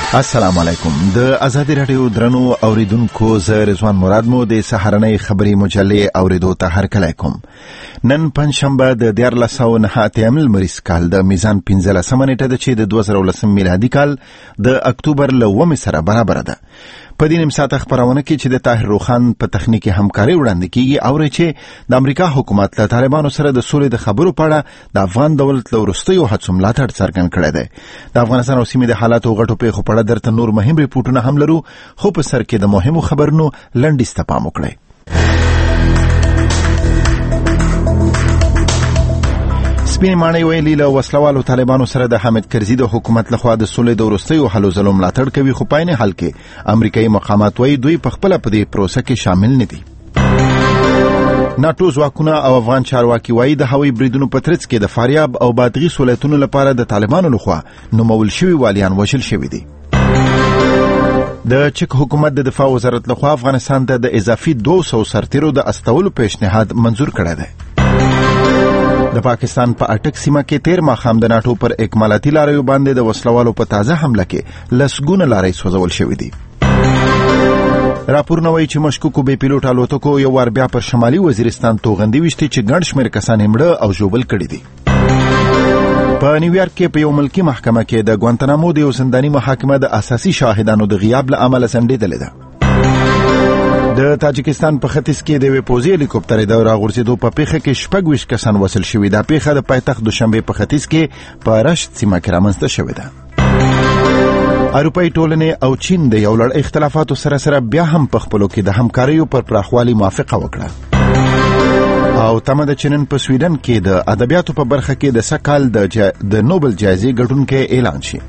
السلام علیکم. د ازادي رادیو درنو اوریدونکو زه رضوان مراد مو د سهارنۍ خبری مجلې اوریدو ته هرکلی کوم. نن پنځشنبه د 1409 لمریز کال د میزان 15 نیټه ده چې د 2019 میلادي کال د اکتوبر ل 9 سره برابر ده. په دې نیم ساعت خبرونه کې چې د طاهر روخان په تخنیکی همکاري وړاندې کیږي او چې د امریکا حکومت له طالبانو سره د سولې د خبرو په اړه د افغان دولت له وروستیو هڅو ملاتړ څرګند کړی دی. د افغانستان او سیمې د حالاتو غټو پیښو په اړه درته نور مهم ریپورتونه هم لرو، خو په سر کې د مهمو خبرونو لنډیز ته پام وکړئ. سپینې ماڼۍ ویلي له وسلوالو طالبانو سره د حامد کرزي د حکومت لخوا د سولې د وروستیو هلو ځلو ملاتړ کوي، خو په عین حال کې امریکایي مقامات وایي دوی په خپله په دې پروسه کې شامل نه دي. ناټو ځواکونه او افغان چارواکي وایي د هوایي بریدونو په ترڅ کې د فاریاب او بادغیس ولایتونو لپاره د طالبانو لخوا نومول شوي والیان وژل شوي دي. د چک حکومت د دفاع وزارت لخوا افغانستان ته د اضافي 200 سرتیرو د استولو پیشنهاد منظور کړی دی. د پاکستان په اټک سیمه کې 13 ماښام د ناټو پر اکمالاتي لاریو باندې د وسلوالو په تازه حمله کې لسګونه لارې سوځول شوې دي. راپورونه وایي چې مشکوکو بې پیلوټ الوتکو یو وار بیا پر شمالي وزیرستان توغندي وشتي چې ګڼ شمېر کسان یې مړه او ژوبل کړي دي. په نیویارک کې په یو ملکی محکمه کې د ګوانتنامو د یو زنداني محاکمه د اساسي شاهدانو د غیاب له امله ځنډېدلې ده. د تاجکستان په ختیځ کې د یوې پوځي هلیکوپټر د راغورځېدو په پیښه کې 26 کسان وژل شوي. دا پیښه د پایتخت دوشنبه په ختیځ کې په رشت سیمه کې رامنځته شوې ده. اروپایي ټولنې او چین د یو لړ اختلافاتو سره بیا هم په خپلو کې د همکاریو پر پراخوالي موافقه وکړه. او تمه ده چې نن په سویډن کې د ادبیاتو په برخه کې د سکال د نوبل جایزې ګټونکی اعلان شي.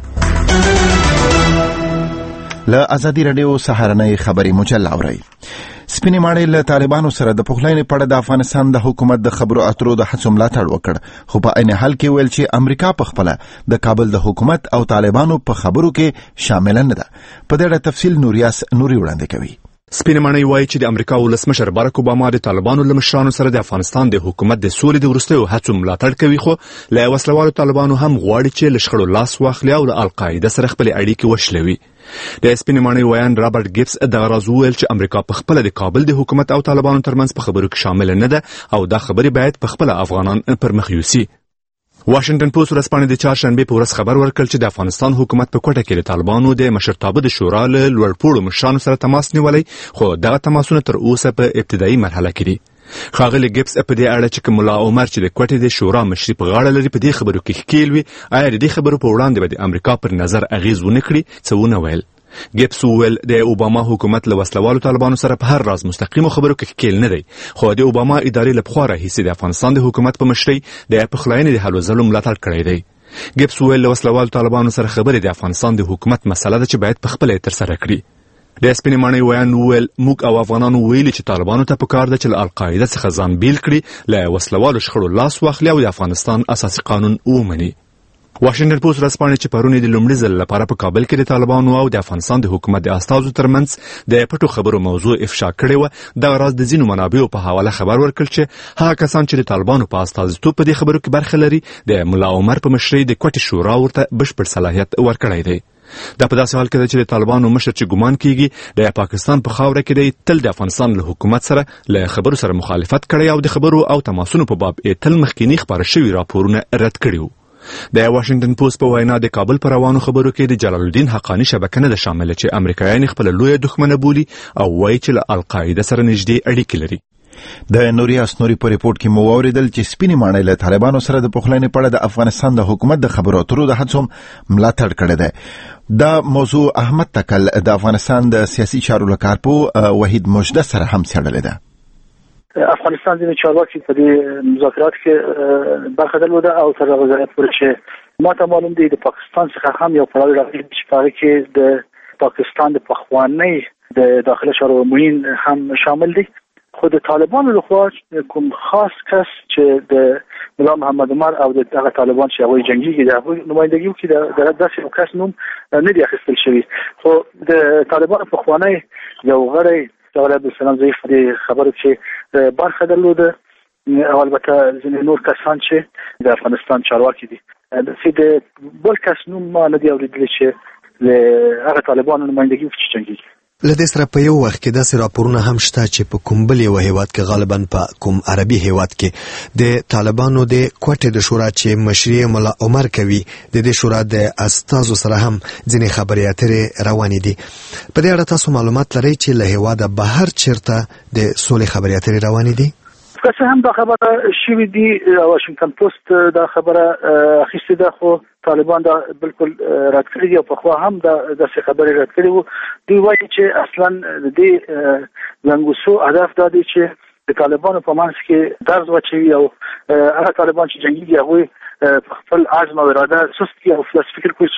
له ازادي رادیو سهارنۍ خبری مجله اورئ. سپینې ماڼۍ له طالبانو سره د پخلاینې په اړه د افغانستان د حکومت د خبرو اترو د هڅو ملاتړ وکړ، خو په عین حال کې ویل چې امریکا په خپله د کابل د حکومت او طالبانو په خبرو کې شامل نه ده. په دې اړه تفصیل نوریاس نوري وړاندې کوي. سپینې ماڼۍ وایي چې د امریکا ولسمشر باراک اوباما د طالبانو له مشرانو سره د افغانستان د حکومت د سولې د وروستیو هڅو ملاتړ کوي، خو له وسلوالو طالبانو هم غواړي چې له شخړو لاس واخلي او د القاعده سره خپل اړیکې وشلوي. د سپینې ماڼۍ ویان رابرټ ګیبس دغه راز وویل چې امریکا په خپله د کابل د حکومت او طالبانو ترمنځ په خبرو کې شامل نه ده او دا خبرې باید په خپله افغانان پر مخ یوسي. واشنگټن پوسټ ورځپاڼې د چهارشنبې په ورځ خبر ورکړ چې د افغانستان حکومت په کوټه کې د طالبانو د مشرتابه د شورا له لوړپوړو مشرانو سره تماس نیولی، خو دغه تماسونه تر اوسه په ابتدایي مرحله کې دي. ښاغلی ګیبس په دې اړه چې ملا عمر چې د کوټې د شورا مشري په غاړه لري په دې خبرو کې ښکیل وي، آیا د دې خبرو په وړاندې به د امریکا پر نظر اغیز ونه کړي؟ څه ونه ویل. ګیبس وویل د اوباما حکومت له وسلوالو طالبانو سره په هر راز مستقیمو خبرو کې ښکیل نه دی، خو د اوباما ادارې له پخوا راهیسې د افغانستان د حکومت په مشرۍ د پخلاینې د هلو ځلو ملاتړ کړی دی. ګیبس وویل له وسلوالو طالبانو سره خبرې د افغانستان د حکومت مسله ده چې باید په خپله یې ترسره کړي. د سپینې ماڼۍ ویان وویل موږ او افغانانو ویلي چې طالبانو ته پکار ده چې له القاعده څخه ځان بیل کړي، له وسلوالو شخړو لاس واخلي او د افغانستان اساسي قانون ومني. واشنگټن پوسټ ورځپاڼې چې پرون د لومړي ځل لپاره په کابل کې د طالبانو او د افغانستان د حکومت د استازو ترمنځ د پټو خبرو موضوع افشا کړې وه، دغه راز د ځینو منابعو په حواله خبر ورکړ چې هغه کسان چې د طالبانو په استازیتوب په دې خبرو کې برخه لري د ملا عمر په مشرۍ د کوټې شورا ورته بشپړ صلاحیت ورکړی دی. دا په داسې حال کې ده چې د طالبانو مشر چې ګمان کیږي د پاکستان په خاوره کې دی تل د افغانستان له حکومت سره له خبرو سره مخالفت کړی او د خبرو او تماسونو په باب تل مخکینی خبره شوي راپورونه رد کړي وو. د واشنگټن پوسټ په وینا د کابل پر روانو خبرو کې د جلال الدین حقانی شبکه نه ده شامله چې امریکایان خپل لوی دښمنه بولي او وایي چې له القاعده سره نږدې اړیکې لري. د نوریاس نوري په ریپورت کې مو واوریدل چې سپینې ماڼۍ له طالبانو سره د پخلاینې په اړه د افغانستان د حکومت د خبرو اترو د هڅو ملاتړ کړی دی. دا موضوع احمد تکل د افغانستان د سیاسي چارو له کارپوه وحید مجده سره هم څېړلې ده. افغانستان ځینې چارواکي په دې مذاکراتو کې برخه درلوده او تر هغه ځایه پورې چې ما ته معلوم دی د پاکستان څخه هم یو پړاو راغلی چې په هغه کې د پاکستان د پخوانۍ د داخله چارو معین هم شامل دی، خو د طالبانو لخوا کوم خاص کس چې د ملا محمد عمر او د هغه طالبان چې هغوی جنګیږي د هغوی نمایندګي وکړي د داسې یو کس نوم نه دی اخیستل شوی، خو د طالبانو پخوانی یو غړی جواد عبدالسلام ضعیف د خبرو چې برخه درلوده او البته ځینې نور کسان چې د افغانستان چارواکي دي. د بل کس نوم ما نه دی اورېدلی چې له هغه طالبانو نمائندګي وکړي چې جنګي. لدې سره په یو وخت کې داسې راپورونه هم شته چې په کوم بل یو هیواد کې غالبا په کوم عربي هیواد کې د طالبانو د کوټې د شورا چې مشري مولا عمر کوي د دې شورا د استازو سره هم ځینې خبرې اترې روانې دي. په دې اړه تاسو معلومات لرئ چې له هیواده بهر چیرته د سولې خبرې اترې روانې دي؟ که هم دا خبره شوې دي، واشنگټن پوسټ دا خبره اخیستې ده، خو طالبان دا بالکل رد کړی دي او په خوا هم دا داسې خبرې رد کړي وو. دوی وایي چې اصلا د دې لنګوسو هدف دا دی چې د طالبانو په منځ کې درز واچوي او هغه طالبان چې جنګیږي هغوی په خپل عزم او اراده سست کړي او فکر کوي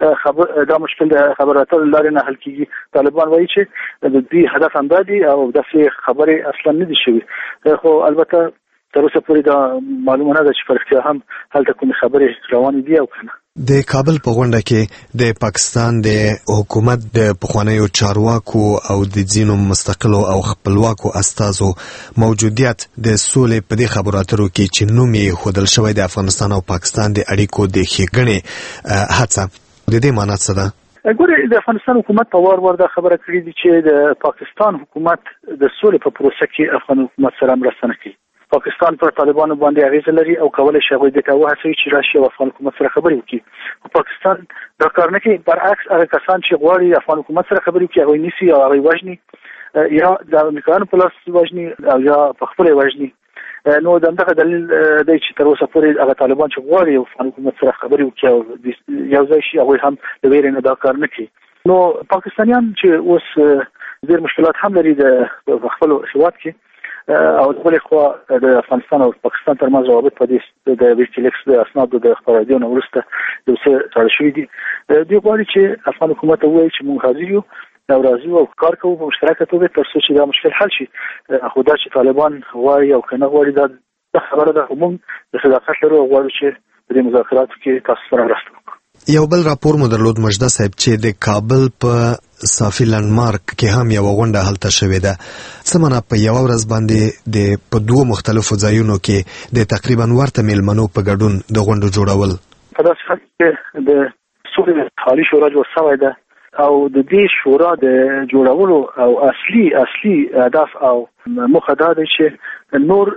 چې دا مشکل د خبرو اترو له لارې نه حل کېږي. طالبان وایي چې د دوی هدف همدا دی او داسې خبرې اصلا نه دي شوي، خو البته تر اوسه پورې دا معلومه نه ده چې په رښتیا هم هلته کومې خبرې روانې دي او که نه. د کابل په غونډه کې د پاکستان د حکومت د پخوانیو چارواکو او د ځینو مستقلو او خپلواکو استازو موجودیت د سولې په دې خبرو اترو کې چې نوم یې ښودل شوی د افغانستان او پاکستان د اړیکو د ښېګڼې هڅه، د دې معنی څه ده؟ ګوره، د افغانستان حکومت په وار دا خبره کړې دي چې د پاکستان حکومت د سولې په پروسه کې افغان حکومت سره مرسته نه کوي. پاکستان پر طالبانو باندې اغیزه لري او کولای شي هغوی دې ته وهڅوي چې راشي او افغان حکومت سره خبرې وکړي. خو پاکستان دا کار نه کوي، برعکس هغه کسان چې غواړي افغان حکومت سره خبرې وکړي هغوی نیسي او هغوی وژني، یا د امریکایانو په لاس وژني او یا په خپله وژني. نو د همدغه دلیل دی چې تر اوسه پورې هغه طالبان چې غواړي افغان حکومت سره خبرې وکړي او یو ځای شي هغوی هم د ویرې نه دا کار نه کوي. نو پاکستانیان چې اوس ډېر مشکلات هم لري د خپل هېواد کې او د بلې خوا د افغانستان او پاکستان ترمنځ روابط په دې د ویکیلیکس د اسنادو د خپرېدو نه وروسته یو څه تړل شوي دي. دوی غواړي چې افغان حکومت ته ووایي چې موږ حاضر یو او راځو او کار کوو په مشترکه توګه تر څو چې دا مشکل حل شي. خو دا چې طالبان غواړي او که نه غواړي دا خبره ده، خو موږ د صداقت لرو او غواړو چې په دې مذاکراتو کې تاسو سره مرسته وکړو. یو بل راپور مو درلود مجده صاحب چې د کابل په صافي لنډمارک کې هم یو غونډه هلته شوې ده. څه معنا په یوه ورځ باندې په دوه مختلفو ځایونو کې د تقریبا ورته میلمنو په ګډون د غونډو جوړول؟ په داسې حال کې د سولې حالي شورا جوړ شوی ده او د دې شورا د جوړولو او اصلي هدف او موخه دا ده چې نور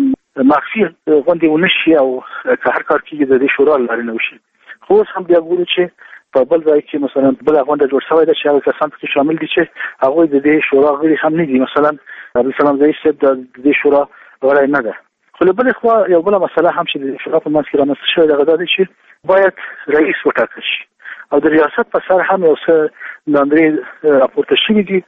مخفي غونډې ونه شي او که هر کار کېږي د دې شورا له لارې نه وشي. خو اوس هم بیا ګورو چې په بل ځای کې مثلا بله غونډه جوړ شوې ده چې هغه کسان پکې شامل دي چې هغوی د دې شورا غړي هم نه دي. مثلا عبدالسلام ضعیف صاحب د دې شورا غړی نه ده. خو له بلې خوا یو بله مسله هم چې د شورا په منځ کې رامنځته شوې ده هغه دا دی چې باید رئیس وټاکل شي او د ریاست په سر هم یو څه لاندې راپورته شوي دي.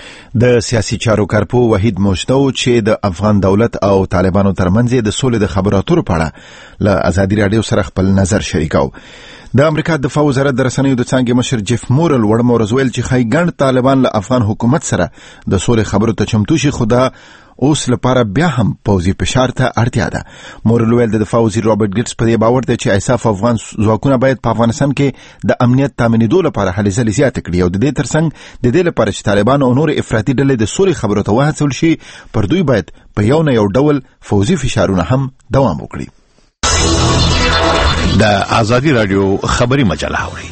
د سیاسي چارو کارپو وحید موجده چې د افغان دولت او طالبانو ترمنځ د سولې د خبرو اترو په اړه له ازادي راډیو سره خپل نظر شریکاو. د امریکا دفاع وزارت د رسنیو د څانګې مشر جیف مورل وړ مورز ویل چې ښایي ګڼ طالبان له افغان حکومت سره د سولې خبرو ته چمتو شي، خو دا اوس لپاره بیا هم پوځي فشار ته اړتیا ده. مورل ویل د دفاع وزیر رابرټ ګیټس په دې باور دی چې ایساف افغان ځواکونه باید په افغانستان کې د امنیت تامینېدو لپاره هلې ځلې زیاتې کړي او د دې ترڅنګ د دې لپاره چې طالبان او نور افراطي ډلې د سولې خبرو ته وهڅول شي، پر دوی باید په یو نه یو ډول پوځي فشارونه هم دوام وکړي. د ازادي راډیو خبري مجله اوري.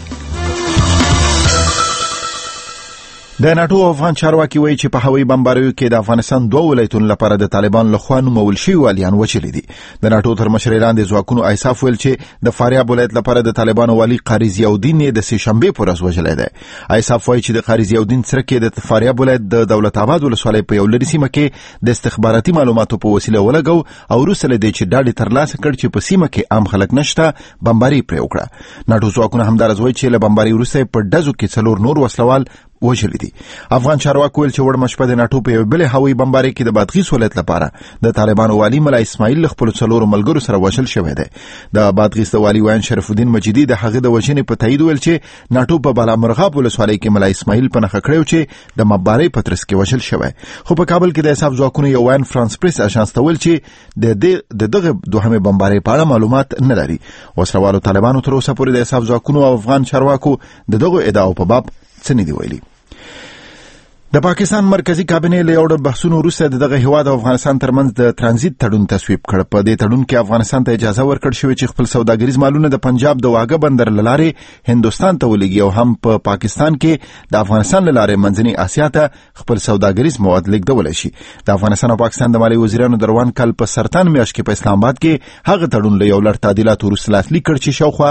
د ناتو افغان چارواکي وایي چې په هوایي بمباریو کې د افغانستان دوه ولایتونو لپاره د طالبان لخوا نومول شوي والیان وچلي دي. د ناتو تر مشرۍ لاندې ځواکونو ایساف ویل چې د فاریاب ولایت لپاره د طالبانو والي قاری ضیاءالدین د سې شنبې په ورځ وژلی دی. ایساف وایي چې د قاری ضیاءالدین څرک د فاریاب ولایت د دولت آباد ولسوالۍ په یو لرې سیمه کې د استخباراتي معلوماتو په وسیله ولګو او وروسته له دې چې ډاډ ترلاسه کړ چې په سیمه کې عام خلک نشته، بمباري پرې وکړه. ناتو ځواکونه همدارس وایي چې له بمباري وروسته په ډزو کې 4 نور وسلوال وژلي دي. افغان چارواکو ویل چې وړمه شپه د ناتو په یو بلې هوایي بمبارۍ کې د بادغیس ولایت لپاره د طالبانو والي ملا اسماعیل له خپلو 4 ملګرو سره وژل شوی دی. د بادغیس د والي ویان شرف الدین مجیدي د هغې د وژنې په تایید ویل چې ناتو په بالامرغاب ولسوالۍ کې ملا اسماعیل په نښه کړی چې د مبارۍ په ترڅ کې وژل شوی. خو په کابل کې د ایساف ځواکونو یو ویان فرانس پریس اژانس ته ویل چې د دغه دوهمې بمبارۍ په اړه معلومات نه لري. وسلوالو طالبانو تر اوسه پورې د ایساف ځواکونو او افغان چارواکو د دغو ادعاو په باب څه نه دي ویلي. د پاکستان مرکزی کابینه له یو بحثونو وروسته دغه هیواد او افغانستان ترمنځ د ترانزیت تړون تصویب کړ. په دې تړون کې افغانستان ته اجازه ورکړل شوې چې خپل سوداګریز مالونه د پنجاب د واګه بندر لارې هندستان ته ولېږي او هم په پاکستان کې د افغانستان لارې منځنۍ اسیا ته خپل سوداګریز مواد لیږدولی شي. د افغانستان او پاکستان د مالی وزیرانو د روان کال په سرطان میاشت کې په اسلام آباد کې هغه تړون له یو لړ تعدیلاتو وروسته لاسلیک کړ چې شاوخوا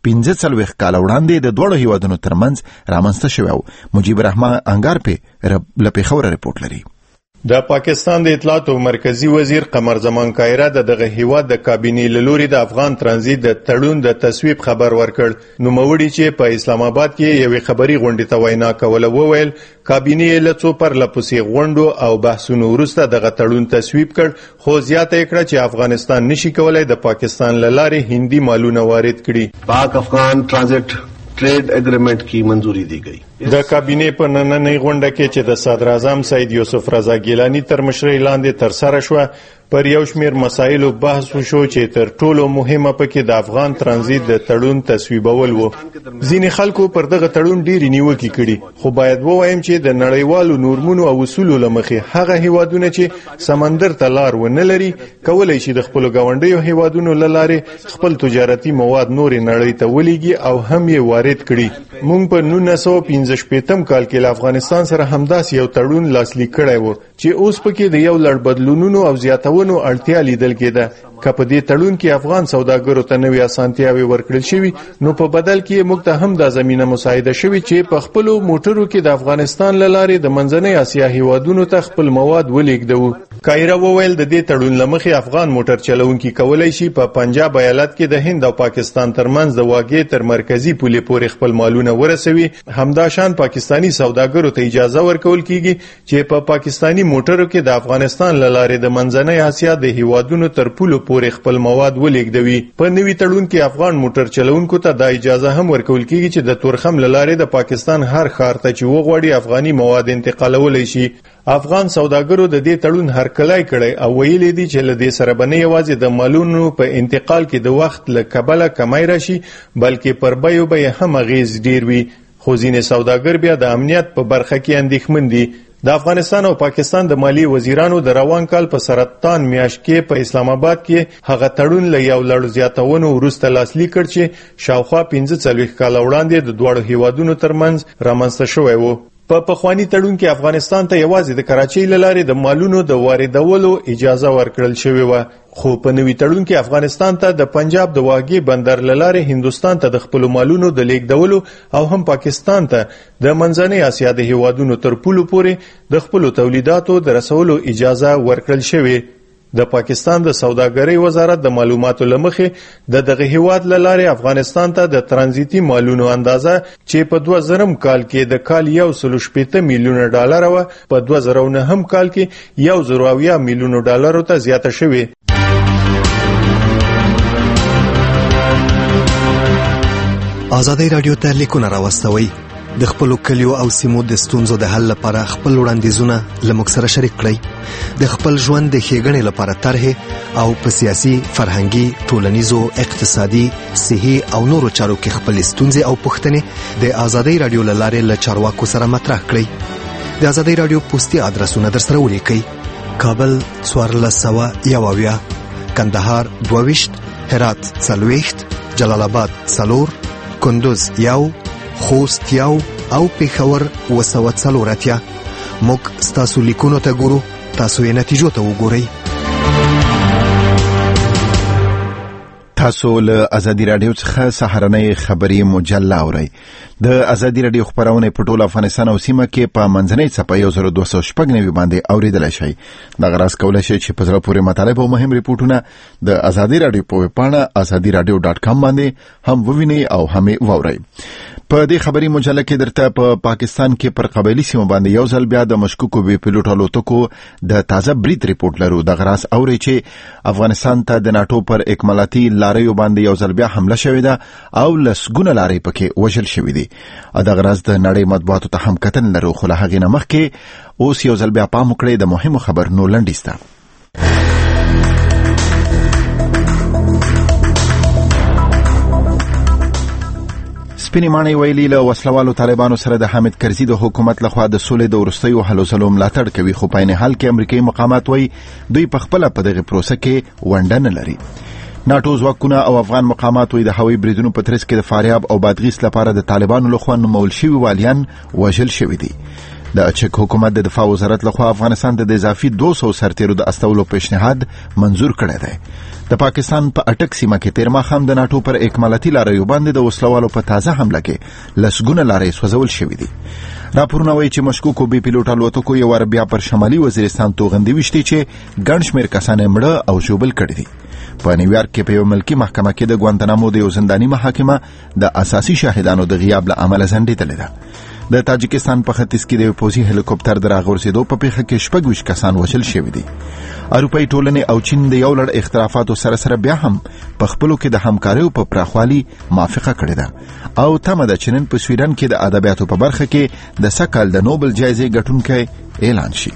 45 کاله وړاندې د دواړو هیوادونو ترمنځ رامنځته شوی و. مجيب الرحمن انګار په لپیخور رپورټ لري. د پاکستان د اطلاعات او مرکزی وزیر قمر زمان کایره دغه هیواد د کابینې لوري د افغان ترانزیت د تړون د تصویب خبر ورکړ. نو موړي چې په اسلام آباد کې یوې خبري غونډې ته وینا کوله وویل کابینې له څو پر لپسې غونډو او بحثونو وروسته دغه تړون تصویب کړ، خو زیاته کړه چې افغانستان نشي کولای د پاکستان لارې هندي مالونه وارد کړي. پاک افغان ترانزیت trade agreement की मंजूरी दी गई. د کابینې په نننۍ غونډه کې چې د صدر اعظم سید یوسف رضا ګیلانی تر مشرۍ لاندې ترسره شوه پر یو شمېر مسایلو بحث وشو چې تر ټولو مهمه پکې د افغان ترانزیت د تړون تصویبول وو. ځینې خلکو پر دغه تړون ډېرې نیوکې کړي، خو باید ووایم چې د نړیوالو نورمونو او اصولو له مخې هغه هیوادونه چې سمندر ته لار ونه لري کولی شي د خپلو ګاونډیو هیوادونو له لارې خپل تجارتي مواد نورې نړۍ ته ولیږي او هم یې وارد کړي. موږ په 1945 کال کې له افغانستان سره همداسې یو تړون لاسلیک کړی و چې اوس پکې د یو لړ بدلونونو او زیاتونو اړتیا لیدل کېده. که په دې تړون کې افغان سوداګرو ته نوې اسانتیاوې ورکړل شوي نو په بدل کې موږ ته هم دا زمینه مساعده شوي چې په خپلو موټرو کې د افغانستان له لارې د منځنۍ اسیا هیوادونو ته خپل مواد ولیږدوو. کایره وویل د دې تړون له مخې افغان موټر چلونکي کولی شي په پنجاب ایالت کې د هند او پاکستان ترمنځ د واګې تر مرکزی پولې پورې خپل مالونه ورسوي. همداشان پاکستانی سوداګرو ته اجازه ورکول کیږي چې په پاکستانی موټرو کې د افغانستان له لارې د منځنۍ اسیا د هیوادونو تر پولو پورې خپل مواد ولیږدوي. په نوي تړون کې افغان موټر چلونکو ته د اجازه هم ورکول کیږي چې د تورخم له لارې د پاکستان هر ښار ته چې وغواړي افغاني مواد انتقالولی شي. افغان سوداګرو د دې تړون هرکلی کړی او ویلي دي چې له دې سره به نه یوازې د مالونو په انتقال کې د وخت له کبله کمی راشي بلکې پر بیو به یې هم اغیز ډیر وي. خو ځینې سوداګر بیا د امنیت په برخه کې اندېښمن دي. د افغانستان او پاکستان د مالی وزیرانو د روان کال په سرطان میاشت کې په اسلام آباد کې هغه تړون له یو لړ زیاتونو وروسته لاسلیک کړ چې شاوخوا 45 کاله وړاندې د دواړو هیوادونو ترمنځ رامنځته شوی و. په پخوانی تړون کې افغانستان ته یوازې د کراچۍ له لارې د مالونو د واردولو اجازه ورکړل شوې وه، خو په نوي تړون کې افغانستان ته د پنجاب د واګې بندر له لارې هندستان ته د خپلو مالونو د لیږدولو او هم پاکستان ته د منځنۍ اسیا د هیوادونو تر پولو پورې د خپلو تولیداتو د رسولو اجازه ورکړل شوې. د پاکستان د سوداګرۍ وزارت د معلوماتو له مخې دغه هیواد له لارې افغانستان ته د ترانزیتي مالونو اندازه چې په 2000 کال کې د کال 1.8 میلیونه ډالر و په 2009 کال کې 1.8 میلیونه ډالر ته زیاته شوې. ازادي رادیو ته لیکونه راوستوي. د خپل کلیو او سیمو د ستونزو د حل لپاره خپل وړاندیزونه لمک سره شریک کړئ. د خپل ژوند د ښېګڼې لپاره طرحې او په سیاسي، فرهنګي، ټولنیزو، اقتصادي، صحي او نورو چارو کې خپل ستونزې او پوښتنې د ازادي رادیو له لارې له چارواکو سره مطرح کړئ. د ازادي رادیو پوسټي ادرسونه درسره ولیکئ: کابل 1401، کندهار 22، هرات 40، جلال آباد 4، کندوز 1، خوست 1 او پېښور 240. موږ ستاسو لیکونو ته ګورو، تاسو یې نتیجو ته وګورئ. تاسو له ازادي رادیو څخه سهارنۍ خبري مجله اورئ. د ازادي رادیو خبرونه په ټول افغانستان او سیمه کې په منځنۍ صفحه 1290 باندې اوریدل شي. د غراس کولای شي چې په زړه پورې مطالب او مهم ریپورتونه د ازادي رادیو په ویب پاڼه azadiradio.com باندې هم ووینئ او هم واورئ. په دې خبري مجله کې درته په پاکستان کې پر قبایلی سیمه باندې یو ځل بیا د مشکوکو بي پیلوټ الوتکو د تازه برید ریپورت لرو. د غراس اوري چې افغانستان ته د ناتو پر اکمالاتي لاریو باندې یو ځل بیا حمله شوې ده او لسګونه لارې پکې وژل شوې دي. د غراس د نړۍ مطبوعاتو ته هم کتن لرو، خو له هغې نه مخکې اوس یو ځل بیا پام وکړئ د مهمو خبرونو لنډیز ته. سپینې ماڼۍ ویلي له وسلوالو طالبانو سره د حامد کرزي د حکومت لخوا د سولې د وروستیو هلو ځلو ملاتړ کوي، خو په عین حال کې امریکایي مقامات وایي دوی په خپله په دغه پروسه کې ونډه نه لري. ناټو ځواکونه او افغان مقامات وایي د هوایي بریدونو په ترڅ کې د فاریاب او بادغیس لپاره د طالبانو لخوا نومول شوي والیان وژل شوي دي. د چک حکومت د دفاع وزارت لخوا افغانستان د اضافي 200 سرتیرو د استولو پیشنهاد منظور کړی دی. د پاکستان په اټک سیمه کې تیر ماښام د ناټو پر اکمالاتي لاریو باندې د وسلوالو په تازه حمله کې لسګونه لارې سوځول شوي دي. راپورونه وایي چې مشکوکو بي پیلوټ الوتکو یو ور بیا پر شمالي وزیرستان توغندي وشتي چې ګڼ شمېر کسان یې مړه او ژوبل کړي دي. په نیویارک کې په یو ملکي محکمه کې د ګوانتنامو د یو زنداني محاکمه د اساسي شاهدانو د غیاب له امله ځنډېدلې ده. د تاجکستان په ختیځ کې د پوځي هلیکوپټر د راغورځېدو په پیښه کې 26 کسان وژل شوي دي. اروپایي ټولنې او چین د یو لړ اختلافاتو سره سره بیا هم په خپلو کې د همکاریو په پراخوالي موافقه کړې ده او تمه ده چې نن په سویډن کې د ادبیاتو په برخه کې د سږ کال د نوبل جایزې ګټونکی اعلان شي.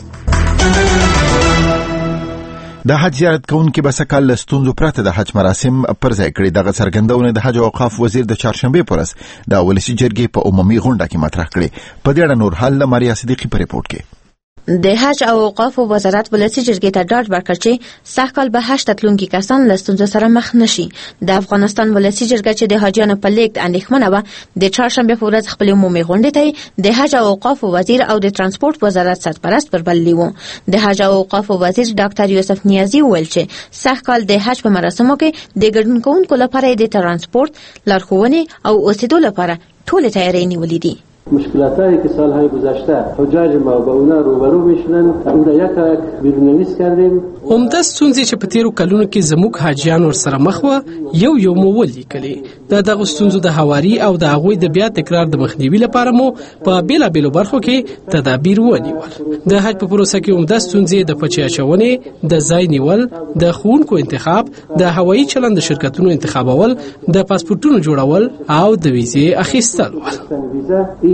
د حج زیارت کوونکي به سږ کال له ستونزو پرته د حج مراسم پر ځای کړي. دغه څرګندونه د حج او اوقاف وزیر د چهارشنبې په ورځ د ولسي جرګې په عمومي غونډه کې مطرح کړي. په دې اړه نور حال له ماریا صدیقي په ریپورت کې. د حج او اوقاف وزارت ولسي جرګې ته ډاډ ورکړ چې سږ کال به حج ته تلونکي کسان له ستونزو سره مخ نشي. د افغانستان ولسي جرګه چې د حاجیانو په لیږد اندېښمنه وه، د چهارشنبې په ورځ خپلې عمومي غونډې ته د حج او اوقاف وزیر او د ترانسپورت وزارت سرپرست بربللي وو. د حج او اوقاف وزیر ډاکټر یوسف نیازي وویل چې سږ کال د حج په مراسمو کې د ګډون کوونکو لپاره د ترانسپورت، لارښوونې او اوسېدو لپاره ټولې تیاری نیولې دي. مشکلاتی که سالهای گذشته حجاج ما با اونا روبرو میشدن اون یک بیرونویس کردیم. عمده ستونزې چې په تیرو کلونو کې زموږ حاجیان ورسره مخ وه یو مو ولیکلې. دغه ستونزو د هواري او د هغوی د بیا تکرار د مخنیوي لپاره مو په بیلابیلو برخو کې تدابیر ونیول. د حج په پروسه کې عمده ستونزې د پچې اچونې، د ځای نیول، د ښوونکو انتخاب، د هوایي چلند د شرکتونو انتخابول، د پاسپورټونو جوړول او د ویزې اخیستل ول.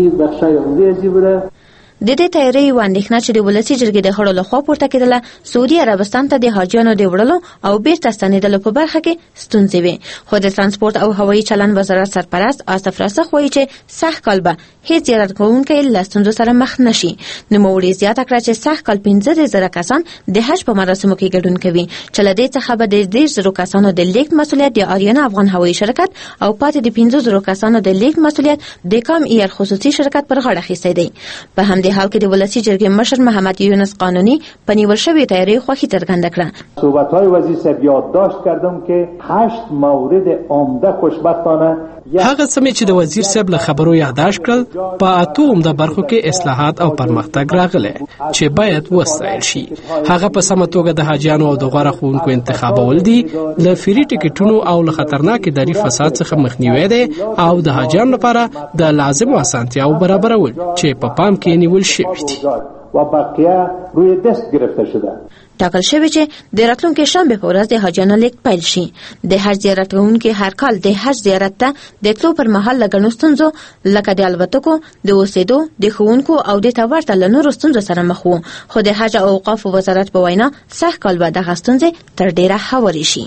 د دې تیاری و اندېښنه چې د ولسي جرګې د غړو لخوا پورته کېدله سعودي عربستان ته د حاجیانو د وړلو او بیرته ستنېدلو په برخه کې ستونزې وې. خو د ترانسپورت او هوایي چلند وزارت سرپرست آصف راسخ وایي چې سږ کال به هیڅ زیارت کوونکی له ستونزو سره مخ نشي. نوموړي زیاته کړه چې سږ کال 15,000 کسان د حج په مراسمو کې ګډون کوي چې له دې څخه به د 10,000 کسانو د لیږد مسؤلیت د آریانا افغان هوایي شرکت او پاتې د 15,000 کسانو د لیږد مسؤلیت د کام ایر خصوصي شرکت پر غاړه اخیستی دی. په همدې حال کې د ولسي جرګې مشر محمد یونس قانونی په نیول شوې تیاری خوښي څرګنده کړه. صحبت‌های وزیر صاحب یادداشت کردم که 8 مورد عمده خوشبختانه هغه سمې چې د وزیر صاحب له خبرو یادداشت کړل په 8 عمده برخو کې اصلاحات او پرمختګ راغلی چې باید وستایل شي. هغه په سمه توګه د حاجیانو او د غوره ښوونکو انتخابول دي، له فری ټکټونو او له خطرناک اداري فساد څخه مخنیوی دی او د حاجیانو لپاره د لازمو اسانتیاو برابرول چې په پام کې نیول شوي دي. و بقیه روی دست گرفته شده. ټاکل شوی چې د راتلونکي شنبه په ورځ د حاجیانو لیږد پیل شي. د حج زیارت کوونکي هر کال د حج زیارت ته د تلو پر مهال له ګڼو ستونزو لکه د الوتکو، د اوسېدو، د ښوونکو او د ته ورته له نورو ستونزو سره مخ وو. خو د حج او اوقاف وزارت په وینا سږ کال به دغه ستونزې تر ډېره هوارې شي.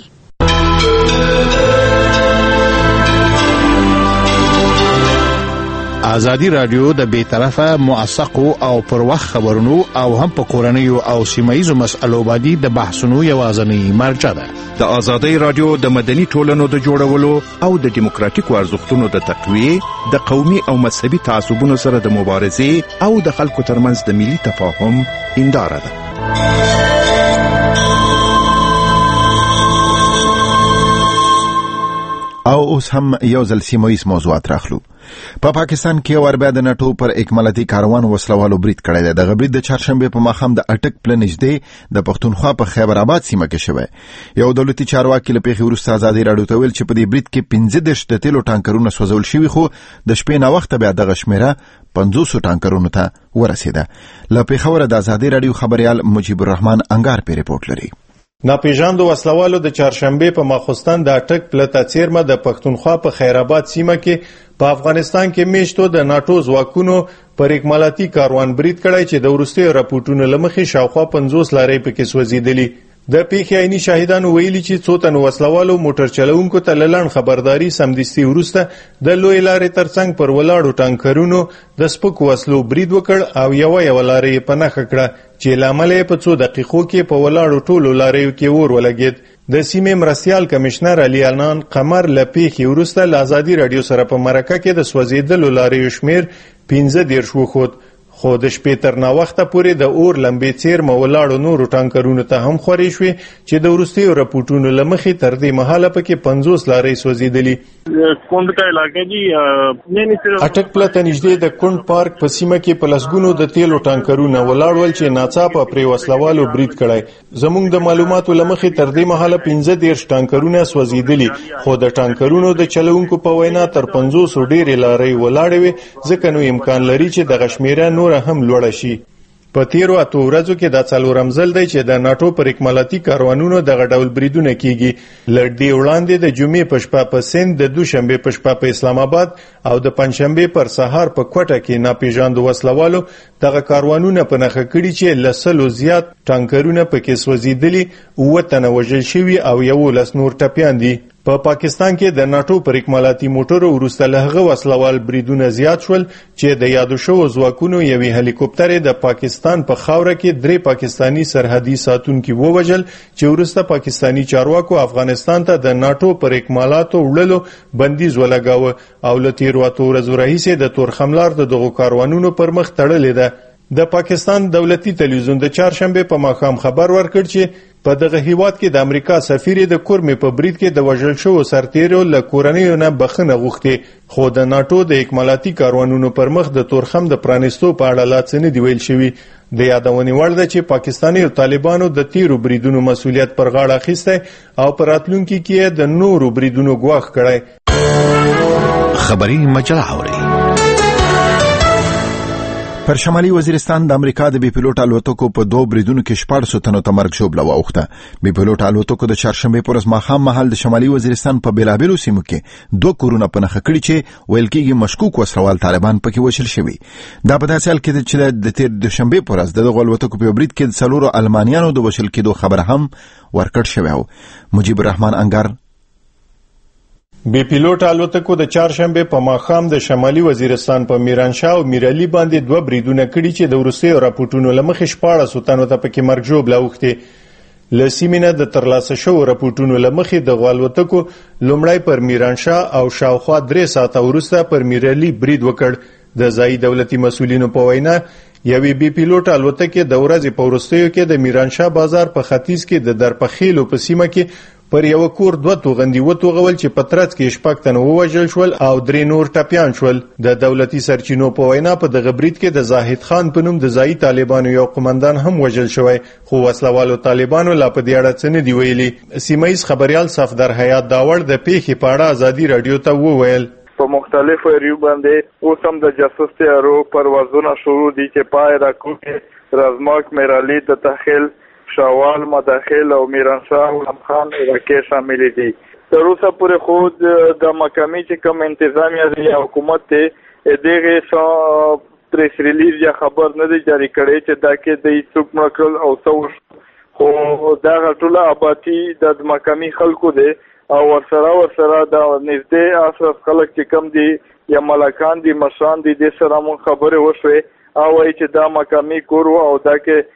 ازادي رادیو د بیطرفه موثقو او پر وخت خبرونو او هم په کورنیو او سیمایي مسألو باندې د بحثونو یوازنی مرجع ده. د ازادي رادیو د مدني ټولنو د جوړولو او د دیموکراتیکو ارزښتونو د تقویه، د قومي او مذهبي تعصبونو سره د مبارزې او د خلکو ترمنځ د ملي تفاهم هنداره ده. او اوس هم یو ځل سیمایي موضوعات راخلو. په پاکستان کې وربیا د ناټو پر اکمالاتي کاروان وسلوالو برید کړی دی. د برید د چهارشنبه په ماښام د اټک پله نږدې د پښتونخوا په خیبر آباد سیمه کې شوی. یو دولتي چارواکي له پیښې وروسته ازادي راډیو ته ویل چې په دې برید کې 15 د تیلو ټانکرونه سوځول شوي، خو د شپې ناوخته بیا دغه شمیره 500 ټانکرونو ته ورسېده. له پېښوره د ازادي راډیو خبريال مجيب الرحمن انګار په ریپورت لري. ناپېژاندو وسلوالو د چهارشنبه په ماخوستن د اټک پلته څیرمه د پښتونخوا په خیرآباد سیمه کې په افغانستان کې میشتو د ناټو ځواکونو پر اکمالاتي کاروان برید کړی چې د وروستیو راپورټونو لمخې شاوخوا 50 لارې پکې سوځېدلې. د پیښې عیني شاهدانو ویلي چې څو تن وسلوالو موټر چلوونکو ته لړن خبرداري سمدستي وروسته د لوی لارې ترڅنګ پر ولاړو ټانکرونو د سپکو وسلو برید وکړ او یو لارې په نښه کړه چې لامل په څو دقیقو کې په ولاړو ټولو لاریو کې اور ولګید. د سیمې مرستیال کمشنر علي انان قمر لپیخي ورسته له ازادي رادیو سره په مرکه کې د سوځیدلو لاریو شمیر 15 وخت، خو د شپې تر ناوخته پورې د اور لمبې څیرمه ولاړو نورو ټانکرونو ته هم خورې شوې چې د وروستیو راپورټونو له مخې تر دې مهاله پکې 50 لارې سوځېدلې. اټک پلته نږدې د کونډ پارک په سیمه کې په لسګونو د تیلو ټانکرونه ولاړ ول چې ناڅاپه پرې وسلوالو برید کړی. زموږ د معلوماتو له مخې تر دې مهاله 15 ټانکرونه سوځېدلي، خو د ټانکرونو د چلوونکو په وینا تر 500 ډېرې لارې ولاړې وې، ځکه نو امکان لري چې د غشمیره هم لوړ شي. په تیرو اتو ورځو کې دا څلورم ځل دی چې د ناتو پر اکمالاتي کاروانونو دغه ډول بریدونه کیږي. لږ دی وړاندې د جمعې په شپه په سند، د دوشنبه په شپه په اسلام آباد او د پنځشنبه پر سهار په کوټه کې ناپېژاندو وسلوالو دغه کاروانونه په نښه کړي چې لسلو زیات ټانکرونه پکې سوځېدلي، 9 تنه وژل شوي او 11 نور ټپیان دي. په پاکستان کې د ناتو پر اکمالاتي موټرو وروسته له هغه وسلوال بریدونه زیات شول چې د یادو شوو ځواکونو یوې هلیکوپټر د پاکستان په خاوره کې 3 پاکستانی سرحدي ساتونکي ووژل، چې وروسته پاکستانی چارواکو افغانستان ته د ناتو پر اکمالاتو وړلو بندیز ولګاوه او له تیرو اتو ورځو راهیسې د تورخملار د دغو کاروانونو پر مخ تړلې ده. د پاکستان دولتي تلویزیون د چهارشنبه په ماښام خبر ورکړ چې په دغه هیواد کې د امریکا سفیر د کورمې په برید کې د وژل شوو سرتیرو له کورنیو نه بخښنه غوښتې، خو د ناتو د اکمالاتي کاروانونو پر مخ د تورخم د پرانیستو په اړه لا څه نه دی ویل شوي. د یادونې وړ ده چې پاکستاني طالبانو د تیرو بریدونو مسؤلیت پر غاړه اخیستی او په راتلونکي کې د نورو بریدونو ګواښ کړی. خبري مجله اوري. پر شمالي وزیرستان د امریکا د بي پيلوټ الوتکو په 2 بریدونو کې 1400 تنو ته مرګ ژوبله واوښته. بي پيلوټ الوتکو د چهارشنبه پر ورځ ماښام مهال د شمالي وزیرستان په بیلابیلو سیمو کې 2 کورونه په نښه کړي چې ویل کېږي مشکوک وسلوال طالبان پکې وژل شوي. دا په داسې حال کې چې د تیر دوشنبه پر ورځ د الوتکو په برید کې د 4 المانیانو د وژل کېدو خبره هم ورکړ شوې و. مجيب الرحمن انګار. بي پيلوټ الوتکو د چهارشنبه په ماښام د شمالي وزیرستان په میرانشاه او میرعلي باندې 2 بریدونه کړي چې د وروستیو راپورټونو له مخې 1400 تنو ته پکې مرګ ژوبله اوښتې. له سیمې نه د ترلاسه شوو راپورټونو له مخې د الوتکو لومړی پر میرانشاه او شاوخوا 3 ساعته وروسته پر میرعلي برید وکړ. د ځایي دولتي مسؤلینو په وینا یوې بي پيلوټ الوتکې د ورځې په وروستیو کې د میرانشاه بازار په ختیځ کې د درپخیلو په سیمه کې پر یو کور 2 توغندي وتوغول چې په ترڅ کې 6 تنه ووژل شول او 3 نور ټپیان شول. د دولتي سرچینو په وینا په دغه برید کې د زاهد خان په نوم د ځایي طالبانو یو قومندان هم وژل شوی، خو وسلوالو طالبانو لا په دې اړه څه نه دی ویلي. سیمایي خبريال صفدر حیات داوړ د پیښې په اړه ازادي رادیو ته وویل په مختلفو ایریو باندې اوس هم د جاسوس تیارو پروازونه شروع دي چې پای راکوټ، رزماک، میرعلي، د تخیل، شوال، مداخل او میرانشاه او لمخان علاقې شامل دي. تر اوسه پورې خود د مقامي چې کوم انتظامیه دی حکومت ته دغه پریس ریلیز یا خبر نه دی جاری کړی چې دا کې د څوک مکل او څو، خو دا ټول آبادی د مقامي خلکو دی او ورسره د نږدې اشرف خلک چې کم دي یا ملکان دي مشران دي د سره مون خبره وشوه او چې دا مقامي کور او دا کې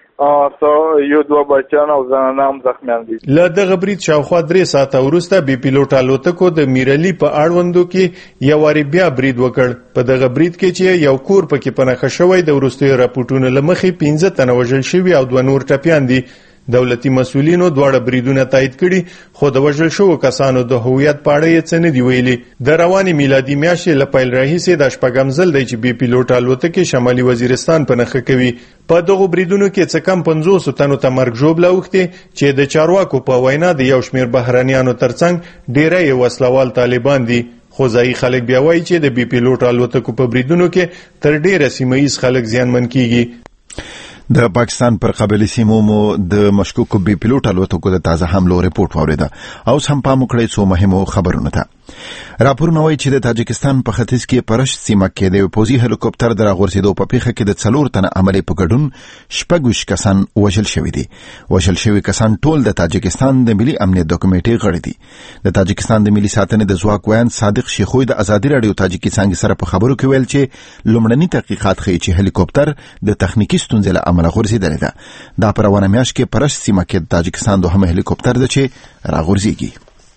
یو 2 بچان او زنانه هم زخمیان دي. له دغه برید شاوخوا 3 ساعته وروسته بي پيلوټ الوتکو د میرعلي په اړوندو کې یو واری بیا برید وکړ. په دغه برید کې چې یو کور پکې په نښه شوی، د وروستیو راپورټونو له مخې 15 تنه وژل شوي او 2 نور ټپیان دي. دولتي مسؤلینو دواړه بریدونه تایید کړي، خو د وژل شوو کسانو د هویت په اړه یې څه نه دی ویلي. د روانې میلادي میاشتې له پیل راهیسې د شپږم ځل دی چې بي پيلوټ الوتکې شمالي وزیرستان په نښه کوي. په دغو بریدونو کې څه کم 500 تنو ته مرګ ژوبله اوښتې چې د چارواکو په وینا د یو شمېر بهرنیانو ترڅنګ ډیری یې وسلوال طالبان دي. خو ځایي خلک بیا وایي چې د بي پيلوټ الوتکو په بریدونو کې تر ډیره سیمه ییز خلک زیانمن کیږي. د پاکستان پر قبلي سیمو مو د مشکوک بي پيلوټ الوتکو د تازه حملو ریپورت واوریده او هم پام وکړئ څو مهمو خبرونه ته. راپورونه وایي چې د تاجکستان په ختیځ کې پرش سیمه کې د پوځي هلیکوپټر د راغورځېدو په پیښه کې د 4 تنه عملي په ګډون 26 کسان وژل شوي دي. وژل شوي کسان ټول د تاجکستان د ملي امنیت د کمیټې غړي دي. د تاجکستان د ملي ساتنې د ځواک ویان صادق شیخوی د ازادي رادیو تاجکي څنګه سره په خبرو کې ویل چې لومړني تحقیقات ښیي چې هلیکوپټر د تخنیکی ستونزې له امله غورځېدلی ده. دا په روانه میاشت کې پرش سیمه کې د تاجکستان دوهم هلیکوپټر ده چې راغورځېږي.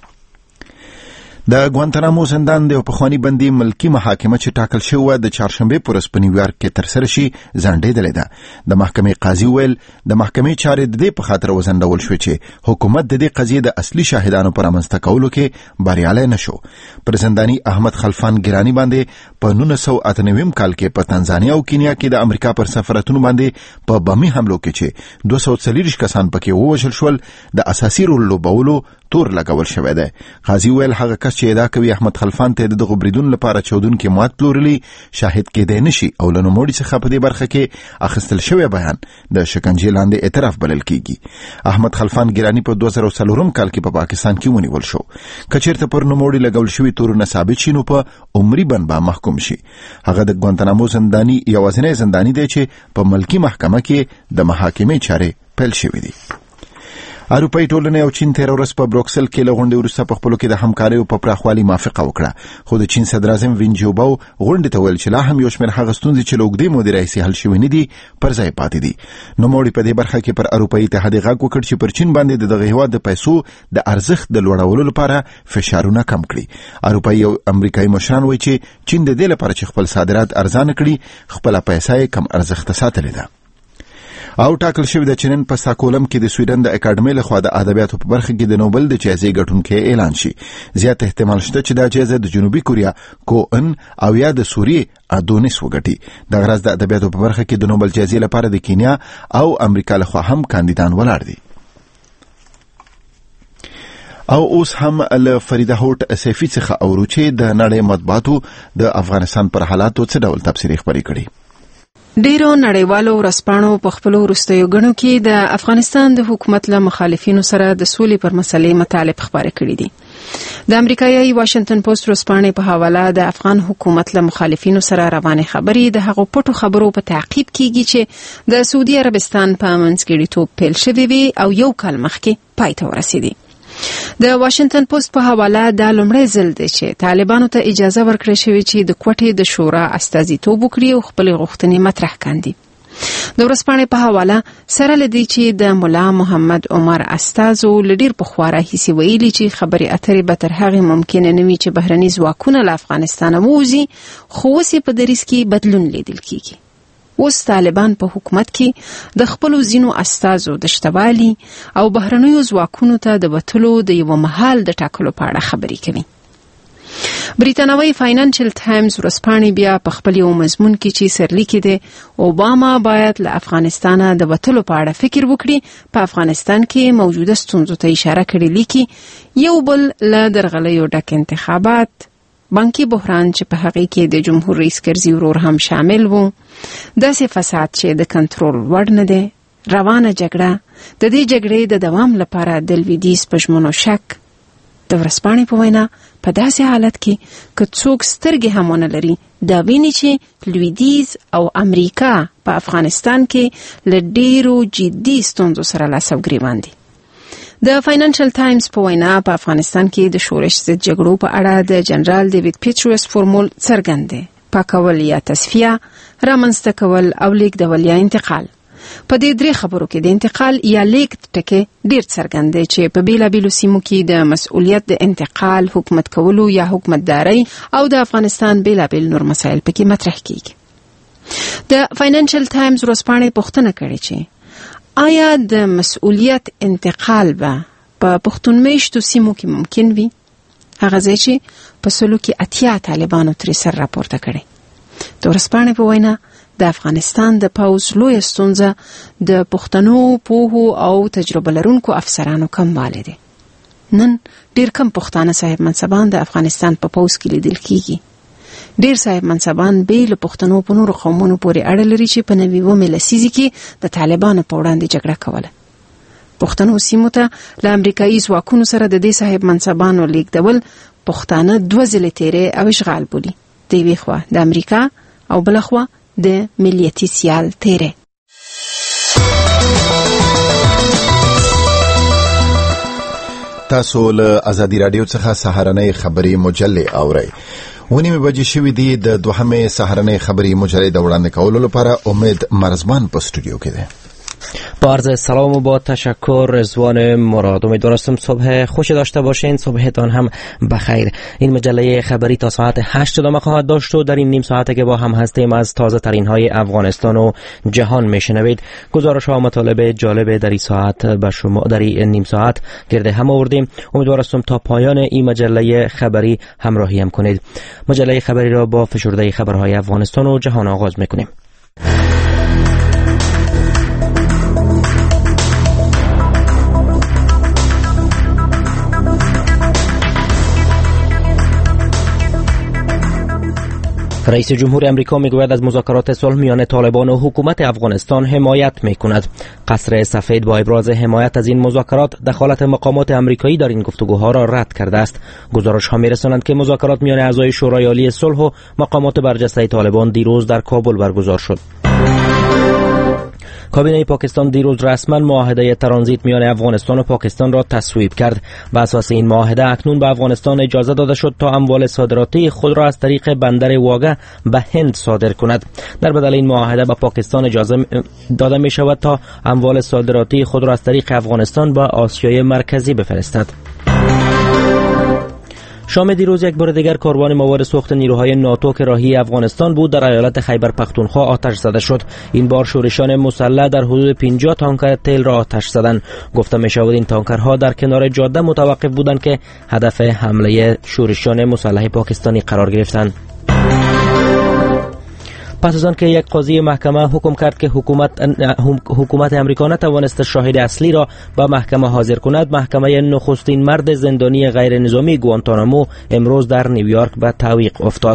د ګوانتانامو زندان د پخوانی بندي ملکی محاکمه چې ټاکل شوی د چهارشنبه پر ورځ په نیویارک کې ترسره شي ځنډېدلې ده. د محکمې قاضي ویل د محکمې چارې د دې په خاطر وزندول شو چې حکومت د دې قضیې د اصلي شاهدانو پر رامنځته کولو کې بریالی نشو. پر زنداني احمد خلفان ګرانی باندې په 1998 کال کې په تنزانیا او کینیا کې د امریکا پر سفارتونو باندې په بمي حملو کې چې 240 کسان پکې ووژل شول د اساسي رول لوبولو تور لګول شوی دی. قاضي ویل هغه کس چې ادعا کوي احمد خلفان ته دغه بریدون لپاره چودون کې مواد پلورلی شاهد کېدای نشي او له نوموړي څخه په دې برخه کې اخیستل شوی بیان د شکنجې لاندې اعتراف بلل کیږي. احمد خلفان ګرانی په 2004 کال کې په پاکستان کې ونیول شو. کچیرته پر نوموړي لګول شوی تورونه ثابت شي نو په عمري بند به محکوم شي. هغه د ګوانتانامو زنداني یوازینی زنداني دی چې په ملکی محکمه کې د محاکمې چارې پیل شوې دي. اروپای ټولنې او چین تیر ورځ په بروکسل کې له غونډې وروسته په خپلو کې د همکارۍ په پراخوالي موافقه وکړه. خو د چین صدر اعظم وین جوباو غونډې ته ویل چې لا هم یو شمېر هغه ستونزې چې له اوږدې مودې راهیسې حل شوې نه دي پر ځای پاتې دي. نوموړي په دې برخه کې پر اروپایي اتحاد غږ وکړ چې پر چین باندې د دغه هېواد د پیسو د ارزښت د لوړولو لپاره فشارونه کم کړي. اروپایي او امریکایي مشران وایي چې چین د دې لپاره چې خپل صادرات ارزانه کړي خپله پیسه یې کم ارزښته ساتلې ده. او ټاکل شوی د چینن په ساکولم کې د سویډن د اکاډمۍ لخوا د ادبیاتو په برخه کې د نوبل د جایزې ګټونکي اعلان شي. زیات احتمال شته چې دا جایزه د جنوبي کوریا کوئن او یا د سوریې ادونیس وګټي. د غرض د ادبیاتو په برخه کې د نوبل جایزې لپاره د کینیا او امریکا لخوا هم کاندیدان ولاړ دي. او اوس هم له فریده هوټ سیفی څخه اورو چې د نړۍ مطبوعاتو د افغانستان پر حالاتو څه ډول تبصرې خپرې کړي. ډیرو نړیوالو ورځپاڼو په خپلو وروستیو غنو کې د افغانستان د حکومت له مخالفینو سره د سولې پر مسلې مطالب خبرې کړې دي. د امریکایي واشنگټن پوسټ ورځپاڼې په حواله د افغان حکومت له مخالفینو سره روانې خبرې د هغو پټو خبرو په تعقیب کیږي چې د سعودي عربستان په منځګړیتوب پیل شوې وي او یو کال مخکې پای ته ورسېدي. د واشنگټن پوسټ په حواله دا لومړی ځل دی چې طالبانو ته اجازه ورکړل شوې چې د کوټې د شورا استازیتوب وکړي او خپل غوښتنې مطرح کاندي. د ورځپاڼې په حواله سره لدی چې د مولا محمد عمر استازو لډیر په خوا راهیسې ویلي چې خبرې اترې به تر هغې ممکنه نه وي چې بهرني ځواکونه له افغانستانه ووځي، خو اوس یې په دریځ کې بدلون لیدل کیږي. اوس طالبان په حکومت کې د خپلو ځینو استازو د شتوالي او بهرنیو ځواکونو ته د وتلو د یو مهال د ټاکلو په اړه خبرې کوي. بریتانوي فاینانشل ټایمز ورځپاڼې بیا په خپل یو مضمون کې چې سرلیکي دی اوباما باید له افغانستانه د وتلو په اړه فکر وکړي، په افغانستان کې موجوده ستونزو ته اشاره کړې لیکي یو بل له درغلیو ډک انتخابات، بانکي بحران چې په هغه کې د جمهور رئیس کرزي ورور هم شامل وو، داسې فساد چې د کنټرول وړ نه دی، روانه جګړه، د دې جګړې د دوام لپاره د لویدیځ په ژمنو شک. د ورځپاڼې په وینا په داسې حالت کې که څوک سترګې هم ونه لري دا ویني چې لویدیځ او امریکا په افغانستان کې له ډیرو جدي ستونزو سره لاس او ګریوان دي. د فاینانشل ټایمز په وینا په افغانستان کې د شورش ضد جګړو په اړه د جنرال ډیوډ پیټروس فورمول څرګند دی: پاکول یا تصفیه، رامنځته کول او لیږدول یا انتقال. په دې درې خبرو کې د انتقال یا لیږد ټکی ډیر څرګند دی چې په بیلابیلو سیمو کې د مسؤلیت د انتقال، حکومت کولو یا حکومتداري او د افغانستان بیلابیل نور مسایل پکې مطرح کیږي. د فاینانشل ټایمز ورځپاڼې پوښتنه کړې چې آیا د مسؤلیت انتقال به په پښتون میشتو سیمو کې ممکن وي؟ هغه ځای چې په سلو کې 80 طالبانو ترې سر راپورته کړي. د ورځپاڼې په وینا د افغانستان د پوځ لویه ستونزه د پښتنو پوهو او تجربه لرونکو افسرانو کموالی دی. نن ډیر کم پښتانه صاحب منصبان د افغانستان په پوځ کې لیدل کیږي. ډیر صاحب منصبان به له پښتنو په نورو قومونو پورې اړه لري چې په 90 لسیزه کې د طالبانو په وړاندې جګړه کوله. پښتنو سیمو ته له امریکایي ځواکونو سره د دې صاحب منصبانو لیږدول پښتانه دوه ځلې تیرې او اشغال بولي، د یوې خوا د امریکا او بل خوا د ملیتي سیال تیرې. تاسو له ازادي رادیو څخه سهارنۍ خبري مجلې اورئ. ونیمه بجې شوې دي. د دوهمې سهارنۍ خبري مجلې د وړاندې کولو لپاره امید مرزبان په استودیو کې ده. با عرض سلام و با تشکر رضوان مراد. امیدوارم صبح خوش داشته باشین، صبحتان هم بخیر. این مجله خبری تا ساعت 8 ادامه خواهد داشت و در این نیم ساعته که با هم هستیم از تازه ترین های افغانستان و جهان میشنوید. گزارش ها و مطالب جالب در این ساعت به شما در این نیم ساعت گرد هم آوردیم. امیدوارم تا پایان این مجله خبری همراهی هم کنید. مجله خبری را با فشرده خبرهای افغانستان و جهان آغاز میکنیم. رئیس جمهور امریکا میگوید از مذاکرات صلح میان طالبان و حکومت افغانستان حمایت میکند. قصر سفید با ابراز حمایت از این مذاکرات دخالت مقامات امریکایی در این گفتگوها را رد کرده است. گزارش ها میرسانند که مذاکرات میان اعضای شورای عالی صلح و مقامات برجسته طالبان دیروز در کابل برگزار شد. کابینه پاکستان دیروز رسما معاهده ترانزیت میان افغانستان و پاکستان را تصویب کرد. بر اساس این معاهده اکنون به افغانستان اجازه داده شد تا اموال صادراتی خود را از طریق بندر واگه به هند صادر کند. در بدل این معاهده به پاکستان اجازه داده می شود تا اموال صادراتی خود را از طریق افغانستان به آسیای مرکزی بفرستد. شام دیروز یک بار دیگر کاروان مواد سوخت نیروهای ناتو که راهی افغانستان بود در ایالت خیبر پختونخوا آتش زده شد. این بار شورشیان مسلح در حدود 50 تانکر تیل را آتش زدند. گفته می شود این تانکرها در کنار جاده متوقف بودند که هدف حمله شورشیان مسلح پاکستانی قرار گرفتند. پس از آن که یک قاضی محکمه حکم کرد که حکومت امریکا نتوانست شاهد اصلی را به محکمه حاضر کند، محکمه نخستین مرد زندانی غیر نظامی گوانتانامو امروز در نیویورک به تعویق افتاد.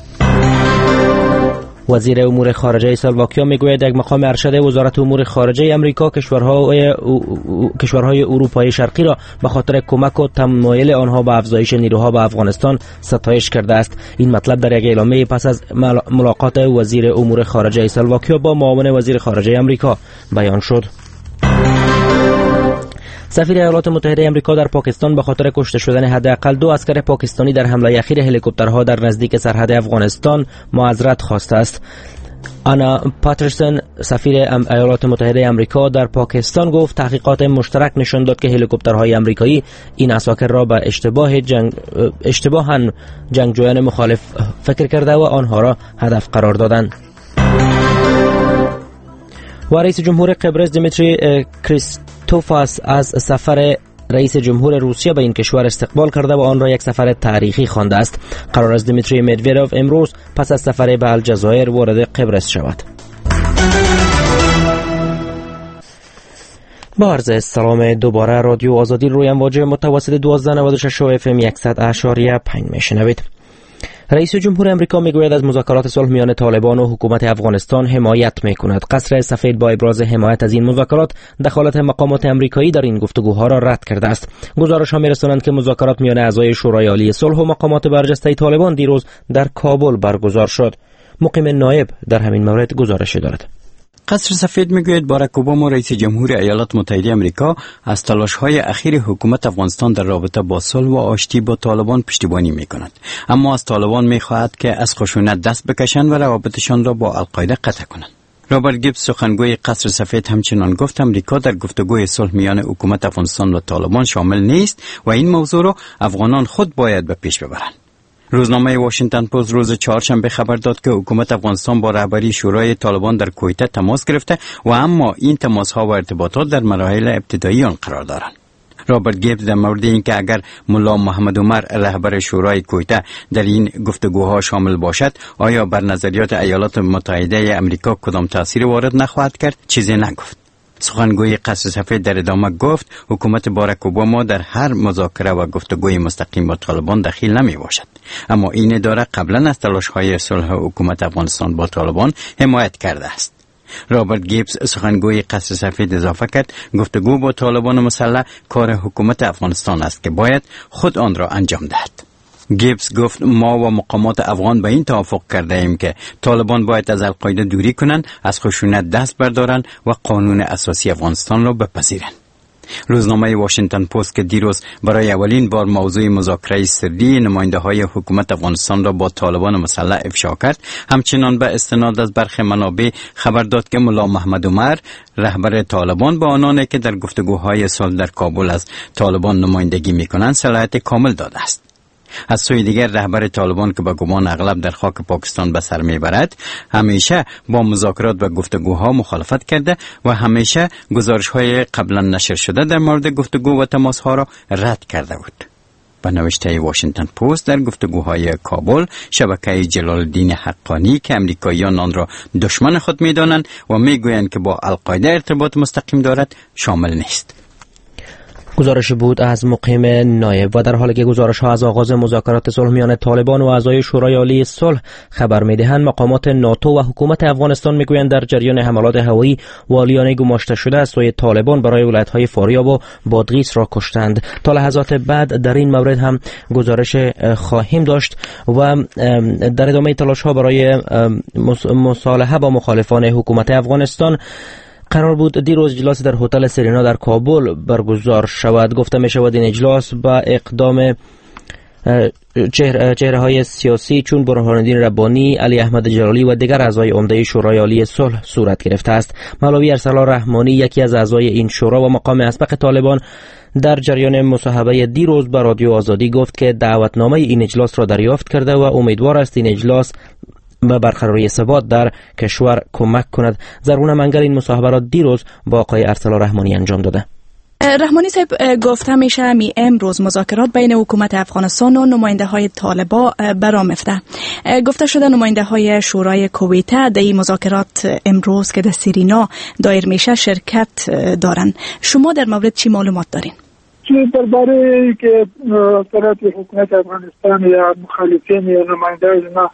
وزیر امور خارجه اسلواکیا میگوید یک مقام ارشد وزارت امور خارجه امریکا کشورهای اروپای شرقی را به خاطر کمک و تمایل آنها به افزایش نیروها به افغانستان ستایش کرده است. این مطلب در یک اعلامیه پس از ملاقات وزیر امور خارجه اسلواکیا با معاون وزیر خارجه امریکا بیان شد. سفیر ایالات متحده آمریکا در پاکستان به خاطر کشته شدن حداقل 2 عسکر پاکستانی در حمله اخیر هلیکوپترها در نزدیک سرحد افغانستان معذرت خواسته است. آنا پاترسون سفیر ایالات متحده آمریکا در پاکستان گفت تحقیقات مشترک نشان داد که هلیکوپترهای آمریکایی این عساکر را به اشتباهاً جنگجویان مخالف فکر کرده و آنها را هدف قرار دادند. و رئیس جمهور قبرس دیمیتری کریستوفاس از سفر رئیس جمهور روسیه به این کشور استقبال کرده و آن را یک سفر تاریخی خوانده است. قرار است دیمیتری مدویدوف امروز پس از سفر به الجزایر وارد قبرس شود. با عرض سلام دوباره رادیو آزادی روی امواج متوسط 1296 اف ام 100.5 میشنوید. رئیس جمهور امریکا میگوید از مذاکرات صلح میان طالبان و حکومت افغانستان حمایت میکند. قصر سفید با ابراز حمایت از این مذاکرات دخالت مقامات امریکایی در این گفتگوها را رد کرده است. گزارش ها میرسانند که مذاکرات میان اعضای شورای عالی صلح و مقامات برجسته طالبان دیروز در کابل برگزار شد. مقیم نایب در همین مورد گزارش دارد. قصر سفید میگوید باراک اوباما رئیس جمهور ایالات متحده آمریکا از تلاش‌های اخیر حکومت افغانستان در رابطه با صلح و آشتی با طالبان پشتیبانی میکند، اما از طالبان میخواهد که از خشونت دست بکشند و روابطشان را با القاعده قطع کنند. رابرت گیبز سخنگوی قصر سفید همچنان گفت امریکا در گفتگوی صلح میان حکومت افغانستان و طالبان شامل نیست و این موضوع را افغانان خود باید به پیش ببرند. روزنامه واشنگتن پست روز چهارشنبه خبر داد که حکومت افغانستان با رهبری شورای طالبان در کویته تماس گرفته و اما این تماس‌ها و ارتباطات در مراحل ابتدایی آن قرار دارند. رابرت گیبز در مورد اینکه اگر ملا محمد عمر رهبر شورای کویته در این گفتگوها شامل باشد آیا بر نظریات ایالات متحده آمریکا کدام تأثیر وارد نخواهد کرد چیزی نگفت. سخنگوی قصر سفید در ادامه گفت حکومت باراک اوباما در هر مذاکره و گفتگوی مستقیم با طالبان دخیل نمی باشد، اما این اداره قبلا از تلاش‌های صلح حکومت افغانستان با طالبان حمایت کرده است. رابرت گیبز سخنگوی قصر سفید اضافه کرد گفتگو با طالبان مسلح کار حکومت افغانستان است که باید خود آن را انجام دهد. گیبز گفت ما و مقامات افغان به این توافق کرده ایم که طالبان باید از القاعده دوری کنند، از خشونت دست بردارند و قانون اساسی افغانستان را بپذیرند. روزنامه واشنگتن پست که دیروز برای اولین بار موضوع مذاکره سری نماینده‌های حکومت افغانستان را با طالبان مسلح افشا کرد، همچنان به استناد از برخی منابع خبر داد که ملا محمد عمر رهبر طالبان با آنانی که در گفتگوهای صلح در کابل از طالبان نمایندگی می‌کنند صلاحیت کامل داده است. از سوی دیگر رهبر طالبان که به گمان اغلب در خاک پاکستان به سر میبرد همیشه با مذاکرات و گفتگوها مخالفت کرده و همیشه گزارش‌های قبلا نشر شده در مورد گفتگو و تماس‌ها را رد کرده بود. به نوشته واشنگتن پست در گفتگوهای کابل، شبکه جلال الدین حقانی که امریکاییان آن را دشمن خود می‌دانند و می‌گویند که با القاعده ارتباط مستقیم دارد شامل نیست. گزارش بود از مقیم نایب. و در حالی که گزارش‌ها از آغاز مذاکرات صلح میان طالبان و اعضای شورای عالی صلح خبر می‌دهند، مقامات ناتو و حکومت افغانستان می‌گویند در جریان حملات هوایی والیان گماشته شده از سوی طالبان برای ولایت‌های فاریاب و بادغیس را کشتند. تا لحظات بعد در این مورد هم گزارش خواهیم داشت و در ادامه تلاش‌ها برای مصالحه با مخالفان حکومت افغانستان قرار بود دیروز اجلاس در هتل سرینا در کابل برگزار شود. گفته می شود این اجلاس با اقدام چهره‌های سیاسی چون برهان الدین ربانی، علی احمد جلالی و دیگر اعضای عمده شورای عالی صلح صورت گرفته است. مولوی ارسلان رحمانی، یکی از اعضای این شورا و مقام اسبق طالبان، در جریان مصاحبه دیروز با رادیو آزادی گفت که دعوتنامه این اجلاس را دریافت کرده و امیدوار است این اجلاس به برقراری ثبات در کشور کمک کند. زرغون منگل این مصاحبه را دیروز با آقای ارسلان رحمانی انجام داده. رحمانی صاحب گفته میشه امروز مذاکرات بین حکومت افغانستان و نماینده های طالبان برآمده. گفته شده نماینده های شورای کویته در این مذاکرات امروز که در سرینا دایر میشه شرکت دارن. شما در مورد چی معلومات دارین؟ درباره که طرف حکومت افغانستان یا مخالفین یا نماینده اینا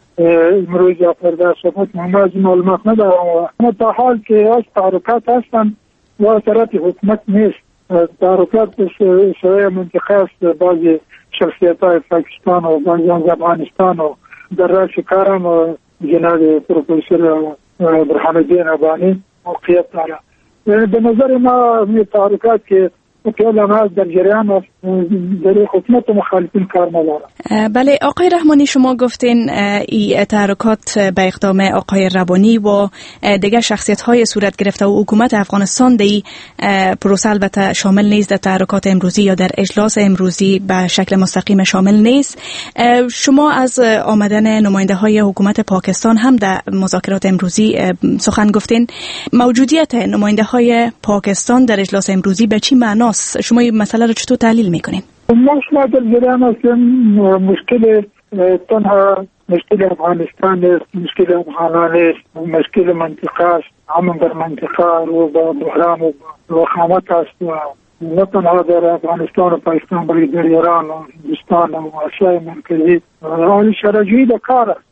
امروز یا فردا صبح از معلومات ندارم. اما تا حال که از تحرکات هستن و طرف حکومت نیست. تحرکات شورای منطقه است، بعضی شخصیت های پاکستان و بعضی از افغانستان و در راش کارم جناب پروفسور برهان الدین ربانی موقعیت داره. به نظر ما این تحرکات که که در جریان است در حکومت مخالفین کار نداره. بله آقای رحمانی، شما گفتین این تحرکات به اقدام آقای ربانی و دیگر شخصیت های صورت گرفته و حکومت افغانستان در این پروسه البته شامل نیست، در تحرکات امروزی یا در اجلاس امروزی به شکل مستقیم شامل نیست. شما از آمدن نماینده های حکومت پاکستان هم در مذاکرات امروزی سخن گفتین. موجودیت نماینده های پاکستان در اجلاس امروزی به چی معناست؟ شما این مسئله رو چطور تحلیل میکنین؟ ما در جریان هستیم. مشکل تنها مشکل افغانستان است، مشکل افغانان است، مشکل منطقه است. همون در منطقه رو با بحران و وخامت است و نه تنها در افغانستان و پاکستان بلکه در ایران و هندوستان و آسیای مرکزی حال شرجویی در کار است.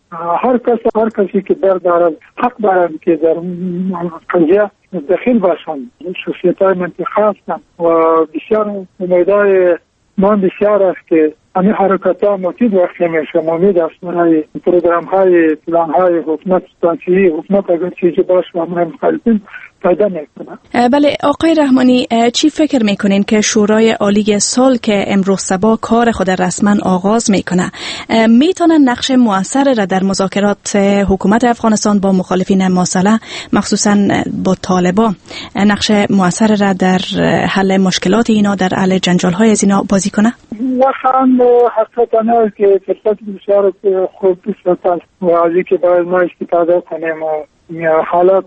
هر کسی که دارد حق دارد که در قضیه دخیل باشند. شخصیت های منطقه هستند و بسیار امیدهای من بسیار است که همین حرکت ها مفید واقع میشه. امید است برای پروگرام های پلان های حکومت استراتژی حکومت اگر چیزی باشه و همه مخالفین پیدا میکنن. بله آقای رحمانی، چی فکر میکنین که شورای عالی صلح که امروز صبح کار خود رسما آغاز میکنه میتونه نقش موثر را در مذاکرات حکومت افغانستان با مخالفین مسلح مخصوصا با طالبان نقش موثر را در حل مشکلات اینا، در حل جنجال های از اینا بازی کنه؟ واقعا حقیقتا که فرصت بسیار خوب است و ازی که باید ما استفاده کنیم و حالات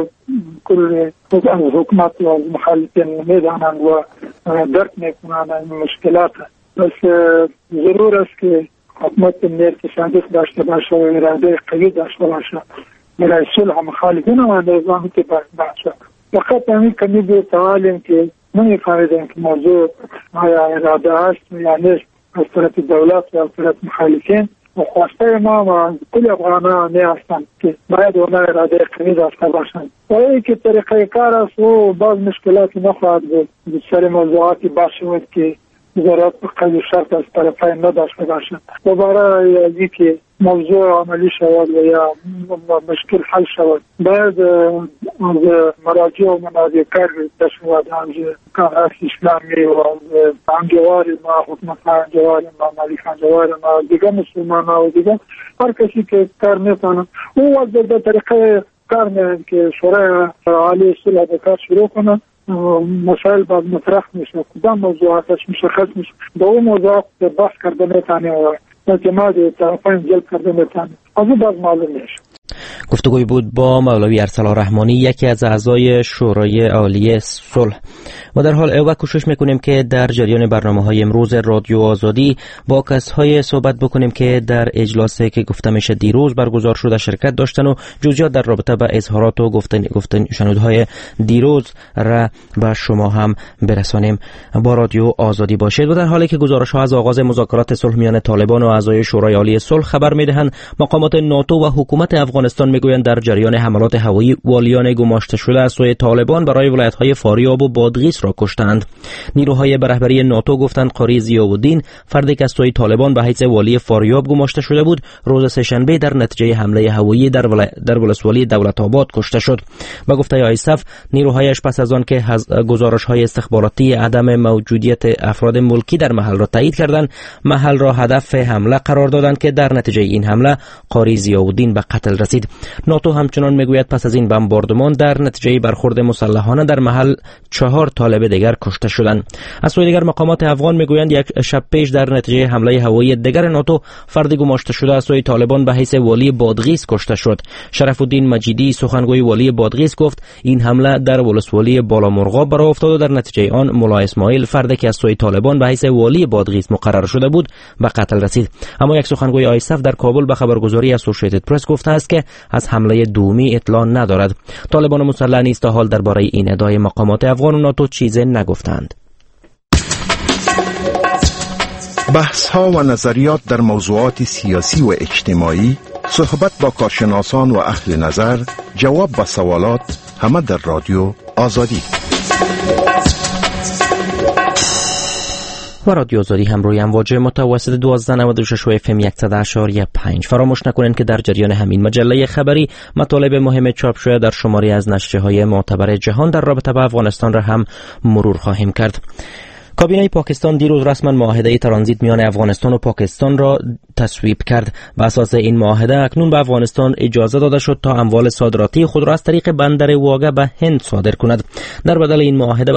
کل حکومت و مخالفین میدانند و درک میکنند این مشکلات. بس ضرور است که حکومت نیرکشندگی داشته باشه و اراده قوی داشته باشه برای صلح مخالفین و نظامی که باشه. فقط همین کمی به تعالیم که نمی‌فهمیدیم که موضوع آیا اراده است یا نیست از طرف دولت و از طرف مخالفین. و خواسته ما و کل افغانان می هستند که باید اونا اراده قوی داشته باشند. و این که طریقه کار است و بعض مشکلاتی نخواهد بود. بسیار موضوعاتی باشه که وزارت قید شرط از طرفین نداشته باشد و برای از که موضوع عملی شود و یا مشکل حل شود باید از مراجع و منابع کار شود از کانگرس اسلامی و انجوار ما حکومت انجوار ما مالی انجوار ما دیگه مسلمان و دیگه هر کسی که کار میکنه او از در طریقه کار میکنه که شورای عالی صلح به کار شروع کنه مسائل باید مطرح میشه کدام موضوعاتش مشخص میشه با اون موضوعات بحث کرده میتونه و اعتماد طرفین جلب کرده میتونه از اون باز معلوم میشه. گفتگوی بود با مولوی ارسلان رحمانی، یکی از اعضای شورای عالی صلح. ما در حال اول کوشش میکنیم که در جریان برنامه‌های امروز رادیو آزادی با کس‌های صحبت بکنیم که در اجلاسی که گفته میشه دیروز برگزار شده شرکت داشتن و جزئیات در رابطه با اظهارات و گفتن شنودهای دیروز را به شما هم برسانیم. با رادیو آزادی باشید. و در حالی که گزارش‌ها از آغاز مذاکرات صلح میان طالبان و اعضای شورای عالی صلح خبر میدهند، مقامات ناتو و حکومت افغانستان میگویند در جریان حملات هوایی والیان گماشته شده از سوی طالبان برای ولایت‌های فاریاب و بادغیس را کشتند. نیروهای به رهبری ناتو گفتند قاری ضیاءالدین، فردی که از سوی طالبان به حیث والی فاریاب گماشته شده بود، روز سه‌شنبه در نتیجه حمله هوایی در ولسوالی دولت آباد کشته شد. با گفته آیسف، نیروهایش پس از آن که گزارش‌های استخباراتی عدم موجودیت افراد ملکی در محل را تایید کردند، محل را هدف حمله قرار دادند که در نتیجه این حمله قاری ضیاءالدین به قتل رسید. ناتو همچنان میگوید پس از این بمباردمان در نتیجه برخورد مسلحانه در محل 4 طالب دیگر کشته شدند. از سوی دیگر مقامات افغان میگویند یک شب پیش در نتیجه حمله هوایی دیگر ناتو فردی گماشته شده از سوی طالبان به حیث والی بادغیس کشته شد. شرف الدین مجیدی، سخنگوی والی بادغیس، گفت این حمله در ولسوالی بالامرغاب برآ افتاد و در نتیجه آن ملا اسماعیل، فردی که از سوی طالبان به حیث والی بادغیس مقرر شده بود، به قتل رسید. اما یک سخنگوی آیسف در کابل به خبرگزاری اسوسییتد پرس گفته است که از حمله دومی اطلاع ندارد. طالبان مسلح نیز تا حال درباره این ادعای مقامات افغان و ناتو چیزی نگفتند. بحث ها و نظریات در موضوعات سیاسی و اجتماعی، صحبت با کارشناسان و اهل نظر، جواب به سوالات، همه در رادیو آزادی. و رادیو آزادی هم روی امواج متوسط 1296 و FM 100.5. فراموش نکنید که در جریان همین مجله خبری مطالب مهم چاپ شده در شماری از نشریه‌های معتبر جهان در رابطه با افغانستان را هم مرور خواهیم کرد. کابینه پاکستان دیروز رسما معاهده ترانزیت میان افغانستان و پاکستان را تصویب کرد. بر اساس این معاهده اکنون به افغانستان اجازه داده شد تا اموال صادراتی خود را از طریق بندر واگه به هند صادر کند. در بدل این معاهده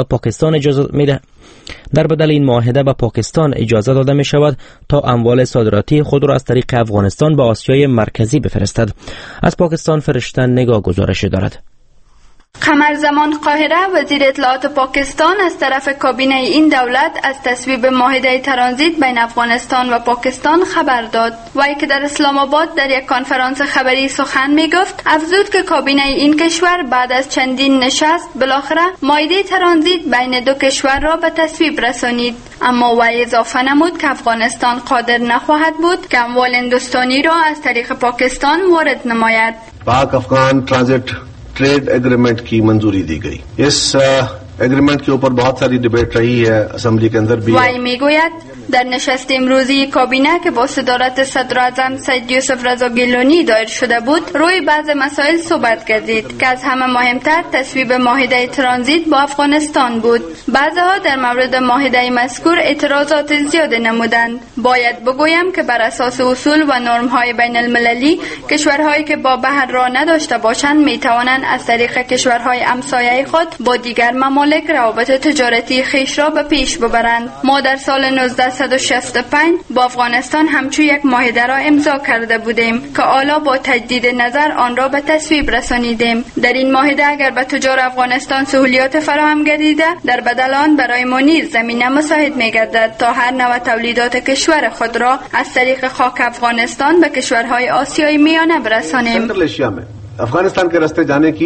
به پاکستان اجازه داده می شود تا اموال صادراتی خود را از طریق افغانستان به آسیای مرکزی بفرستد. از پاکستان فرشته نگاه گزارشی دارد. قمرزمان قاهره، وزیر اطلاعات پاکستان، از طرف کابینه این دولت از تصویب معاهده ترانزیت بین افغانستان و پاکستان خبر داد. وی که در اسلام آباد در یک کنفرانس خبری سخن می گفت، افزود که کابینه این کشور بعد از چندین نشست بالاخره معاهده ترانزیت بین دو کشور را به تصویب رسانید. اما وی اضافه نمود که افغانستان قادر نخواهد بود که اموال هندوستانی را از طریق پاکستان وارد نماید. पाक अफगान ट्रांजिट ट्रेड एग्रीमेंट की मंजूरी दी गई। इस एग्रीमेंट के ऊपर बहुत सारी डिबेट रही है असेंबली के अंदर भी। वाई میگوید در نشست امروزی کابینه که با صدارت صدراعظم سید یوسف رضا گیلانی دایر شده بود، روی بعض مسائل صحبت گردید که از همه مهمتر تصویب معاهده ترانزیت با افغانستان بود. بعضها در مورد معاهده مذکور اعتراضات زیاد نمودند. باید بگویم که بر اساس اصول و نرم‌های بین المللی، کشورهایی که با بحر را نداشته باشند می توانند از طریق کشورهای همسایه خود با دیگر ممالک روابط تجارتی خویش را به پیش ببرند. ما در سال 1965 با افغانستان همچون یک معاهده را امضا کرده بودیم که حالا با تجدید نظر آن را به تصویب رسانیدیم. در این معاهده اگر به تجار افغانستان سهولیات فراهم گردیده، در بدل آن برای ما نیز زمینه مساعد می‌گردد تا هر نوع تولیدات کشور خود را از طریق خاک افغانستان به کشورهای آسیای میانه برسانیم. افغانستان के रास्ते जाने की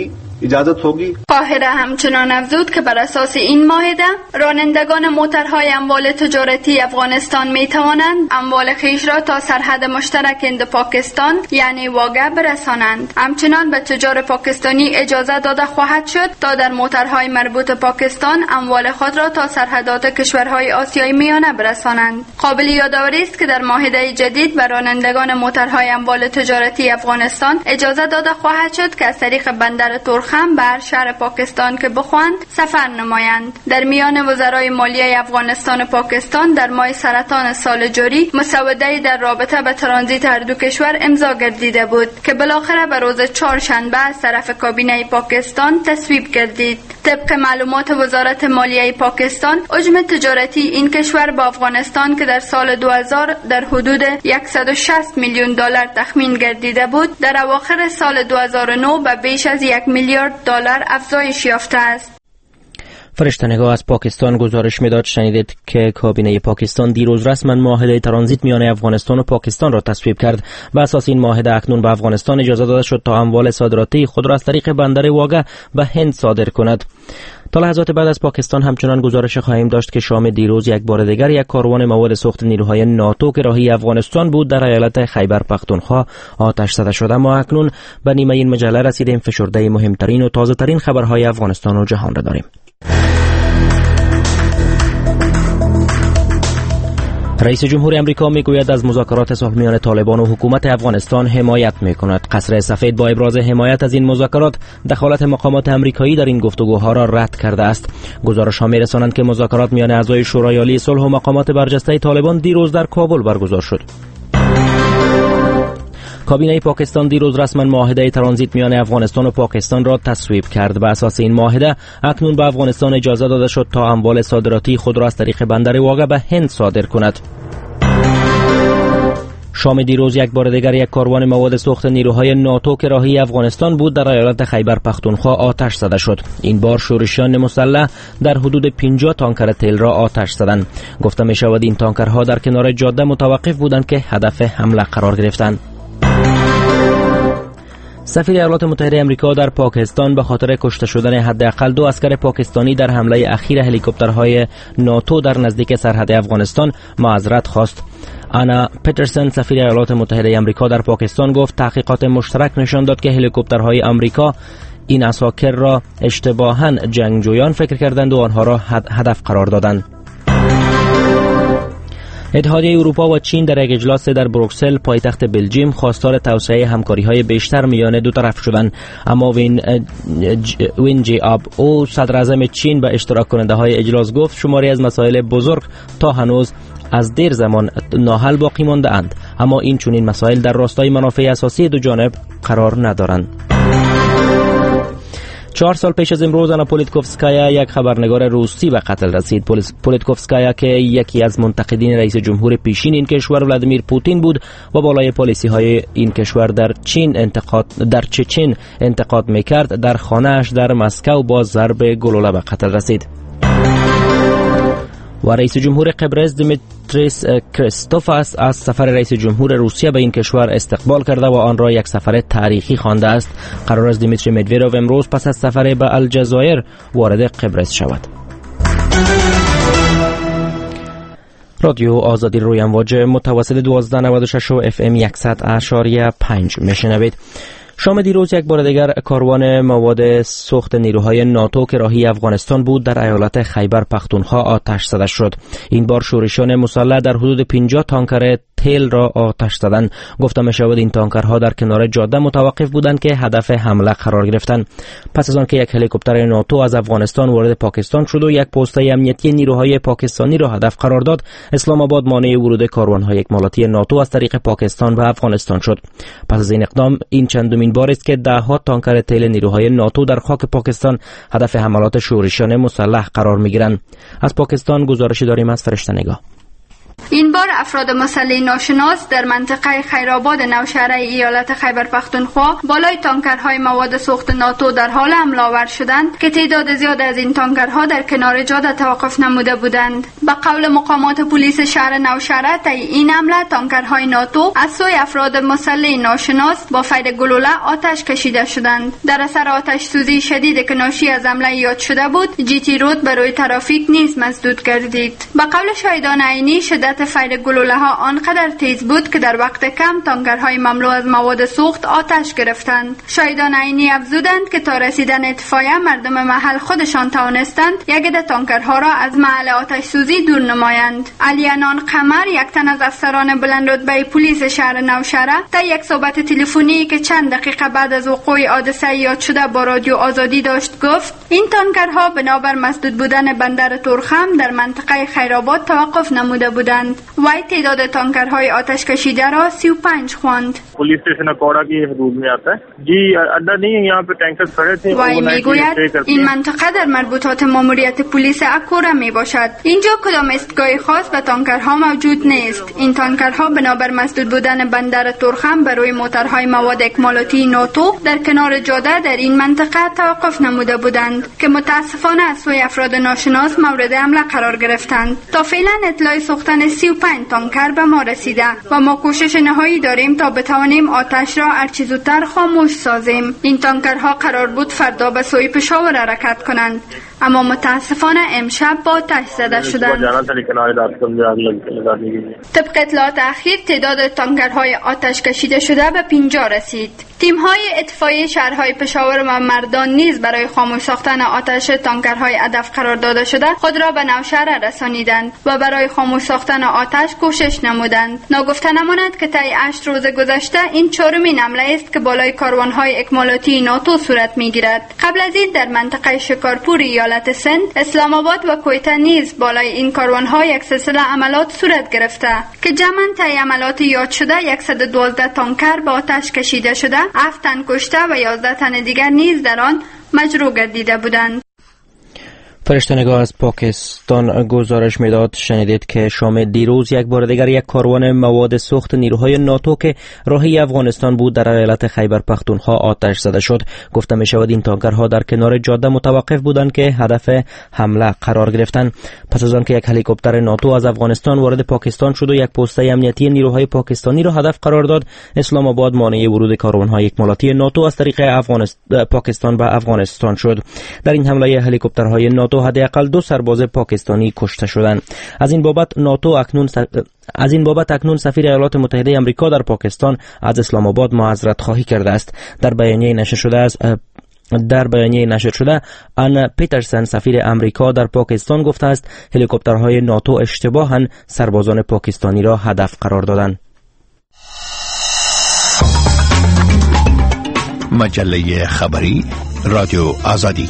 इजाजत होगी. قاهره همچنان افزود که بر اساس این معاهده رانندگان موترهای اموال تجارتی افغانستان می توانند اموال خیش را تا سرحد مشترک هند پاکستان یعنی واگه برسانند. همچنان به تجار پاکستانی اجازه داده خواهد شد تا در موترهای مربوط پاکستان اموال خود را تا سرحدات کشورهای آسیای میانه برسانند. قابل یادآوری است که در معاهده جدید به رانندگان موترهای اموال تجارتی افغانستان اجازه داده خواهد شد که از طریق بندر تورخم به شهر پاکستان که بخواهند سفر نمایند. در میان وزرای مالیه افغانستان و پاکستان در ماه سرطان سال جاری مسوده‌ای در رابطه به ترانزیت هر دو کشور امضا گردیده بود که بالاخره به روز چهارشنبه از طرف کابینه پاکستان تصویب گردید. طبق معلومات وزارت مالیه پاکستان، حجم تجارتی این کشور با افغانستان که در سال 2000 در حدود 160 میلیون دلار تخمین گردیده بود، در اواخر سال 2009 به بیش از 1 میلیارد دلار افزایش یافته است. فرشته‌نگاه از پاکستان گزارش میداد شنیدید که کابینه پاکستان دیروز رسما معاهده ترانزیت میان افغانستان و پاکستان را تصویب کرد. بر اساس این معاهده اکنون به افغانستان اجازه داده شد تا اموال صادراتی خود را از طریق بندر واگه به هند صادر کند. تا لحظات بعد از پاکستان همچنان گزارش خواهیم داشت که شام دیروز یک بار دیگر یک کاروان مواد سوخت نیروهای ناتو که راهی افغانستان بود در ایالت خیبر پختونخوا آتش زده شد. اما اکنون به نیمه این مجله رسیدیم. فشرده مهمترین و تازه ترین خبرهای افغانستان و جهان را داریم. رئیس جمهور امریکا میگوید از مذاکرات صلح میان طالبان و حکومت افغانستان حمایت میکند. قصر سفید با ابراز حمایت از این مذاکرات دخالت مقامات امریکایی در این گفتگوها را رد کرده است. گزارش‌ها می‌رسانند که مذاکرات میان اعضای شورای عالی صلح و مقامات برجسته طالبان دیروز در کابل برگزار شد. کابینه پاکستان دیروز رسما معاهده ترانزیت میان افغانستان و پاکستان را تصویب کرد. بر اساس این معاهده اکنون به افغانستان اجازه داده شد تا اموال صادراتی خود را از طریق بندر واگه به هند صادر کند. شام دیروز یک بار دیگر یک کاروان مواد سوخت نیروهای ناتو که راهی افغانستان بود در ایالت خیبر پختونخوا آتش زده شد. این بار شورشیان مسلح در حدود 50 تانکر تیل را آتش زدند. گفته می شود این تانکرها در کنار جاده متوقف بودند که هدف حمله قرار گرفتند. سفیر ایالات متحده آمریکا در پاکستان به خاطر کشته شدن حداقل 2 عسکر پاکستانی در حمله اخیر هلیکوپترهای ناتو در نزدیک سرحد افغانستان معذرت خواست. آنا پترسن سفیر ایالات متحده آمریکا در پاکستان گفت تحقیقات مشترک نشان داد که هلیکوپترهای آمریکا این عساکر را اشتباهاً جنگجویان فکر کردند و آنها را هدف قرار دادند. اتحادیه اروپا و چین در یک اجلاس در بروکسل پایتخت بلژیم خواستار توسعه همکاری‌های بیشتر میان دو طرف شدند. اما وین جی آب او صدر اعظم چین به اشتراک کننده های اجلاس گفت شماری از مسائل بزرگ تا هنوز از دیر زمان ناحل باقی مانده اند، اما این چنین مسائل در راستای منافع اساسی دو جانب قرار ندارند. 4 سال پیش از امروز آنا پولیتکوفسکایا یک خبرنگار روسی به قتل رسید. پولیتکوفسکایا که یکی از منتقدین رئیس جمهور پیشین این کشور ولادیمیر پوتین بود و بالای پالیسی های این کشور در چچن انتقاد میکرد، در خانه‌اش در مسکو با ضرب گلوله به قتل رسید. و رئیس جمهور قبرس دیمیتریس کریستوفاس از سفر رئیس جمهور روسیه به این کشور استقبال کرده و آن را یک سفر تاریخی خوانده است. قرار است دیمیتری مدویدوف امروز پس از سفر به الجزایر وارد قبرس شود. رادیو آزادی روی امواج متوسط 1296 و FM 100.5 میشنوید. شام دیروز یک بار دیگر کاروان مواد سوخت نیروهای ناتو که راهی افغانستان بود در ایالت خیبر پختونخوا آتش زده شد. این بار شورشیان مسلح در حدود 50 تانکر تیل را آتش زدند. گفته می شود این تانکرها در کنار جاده متوقف بودند که هدف حمله قرار گرفتند. پس از آنکه یک هلیکوپتر ناتو از افغانستان وارد پاکستان شد و یک پسته امنیتی نیروهای پاکستانی را هدف قرار داد، اسلام آباد مانع ورود کاروان‌های اکمالاتی ناتو از طریق پاکستان به افغانستان شد. پس از این اقدام این چندمین بار است که ده‌ها تانکر تیل نیروهای ناتو در خاک پاکستان هدف حملات شورشیان مسلح قرار می‌گیرند. از پاکستان گزارشی داریم از فرشته‌نگاه. این بار افراد مسلح ناشناس در منطقه خیرآباد نوشهره ایالت خیبر پختونخوا بالای تانکرهای مواد سوخت ناتو در حال حمله آور شدند که تعداد زیاد از این تانکرها در کنار جاده توقف نموده بودند. به قول مقامات پلیس شهر نوشهره طی این حمله تانکرهای ناتو از سوی افراد مسلح ناشناس با فیر گلوله آتش کشیده شدند. در اثر آتش سوزی شدید که ناشی از حمله یاد شده بود، جی تی رود برای ترافیک نیز مسدود گردید. به قول شاهدان عینی شدت فیر گلوله ها آنقدر تیز بود که در وقت کم تانکرهای مملو از مواد سوخت آتش گرفتند. شاهدان عینی افزودند که تا رسیدن اطفایه مردم محل خودشان توانستند یک عده تانکرها را از محل آتش سوزی دور نمایند. علی عنان قمر، یک تن از افسران بلند رتبه پلیس شهر نوشهره، در یک صحبت تلفنی که چند دقیقه بعد از وقوع حادثه یاد شده با رادیو آزادی داشت گفت این تانکرها بنابر مسدود بودن بندر تورخم در منطقه خیرآباد توقف نموده بودند. وی تعداد تانکرهای آتش کشیده را 35 خواند. पुलिस स्टेशन अकोड़ा की हदूद में आता है जी, अड्डा नहीं है यहाँ पे, टैंकर खड़े थे. وی میگوید این منطقه در مربوطات ماموریت پلیس اکورا می باشد. اینجا کدام ایستگاه خاص به تانکرها موجود نیست. این تانکرها بنابر مسدود بودن بندر تورخم برای موترهای مواد اکمالاتی ناتو در کنار جاده در این منطقه توقف نموده بودند که متاسفانه از سوی افراد ناشناس مورد حمله قرار گرفتند. تا فعلا اطلاع سوختن 35 تانکر به ما رسیده و ما کوشش نهایی داریم تا بتوانیم آتش را هرچه زودتر خاموش سازیم. این تانکرها قرار بود فردا به سوی پشاور حرکت کنند، اما متاسفانه امشب با آتش زده شدند. طبق اطلاعات اخیر تعداد تانکرهای آتش کشیده شده به 50 رسید. تیم‌های اطفایی شهرهای پشاور و مردان نیز برای خاموش ساختن آتش تانکرهای هدف قرار داده شده خود را به نوشهره رسانیدند و برای خاموش ساختن آتش کوشش نمودند. ناگفته نماند که طی 8 روز گذشته این چهارمین حمله است که بالای کاروان‌های اکمالاتی ناتو صورت می‌گیرد. قبل از این در منطقه شکارپور ایالت سند، اسلام آباد و کویته نیز بالای این کاروان‌ها یک سلسله عملیات صورت گرفته که جمعاً طی عملیات یاد شده 112 تانکر به آتش کشیده شده، 7 تن کشته و 11 تن دیگر نیز در آن مجروح گردیده بودند. فرشته‌نگاه از پاکستان گزارش میداد شنیدید که شام دیروز یک بار دیگر یک کاروان مواد سوخت نیروهای ناتو که راهی افغانستان بود در ایالت خیبر پختونخوا آتش زده شد. گفته می شود این تانکرها در کنار جاده متوقف بودند که هدف حمله قرار گرفتند. پس از آن که یک هلیکوپتر ناتو از افغانستان وارد پاکستان شد و یک پسته امنیتی نیروهای پاکستانی را هدف قرار داد، اسلام آباد مانع ورود کاروان‌های اکمالاتی ناتو از طریق پاکستان به افغانستان شد. در این حمله هلیکوپترهای ناتو حداقل 2 سرباز پاکستانی کشته شدند. از این بابت اکنون سفیر ایالات متحده آمریکا در پاکستان از اسلام آباد معذرت خواهی کرده است. در بیانیه نشر شده آن پیترسن سفیر امریکا در پاکستان گفته است هلیکوپترهای ناتو اشتباهاً سربازان پاکستانی را هدف قرار دادند. مجله خبری رادیو آزادی.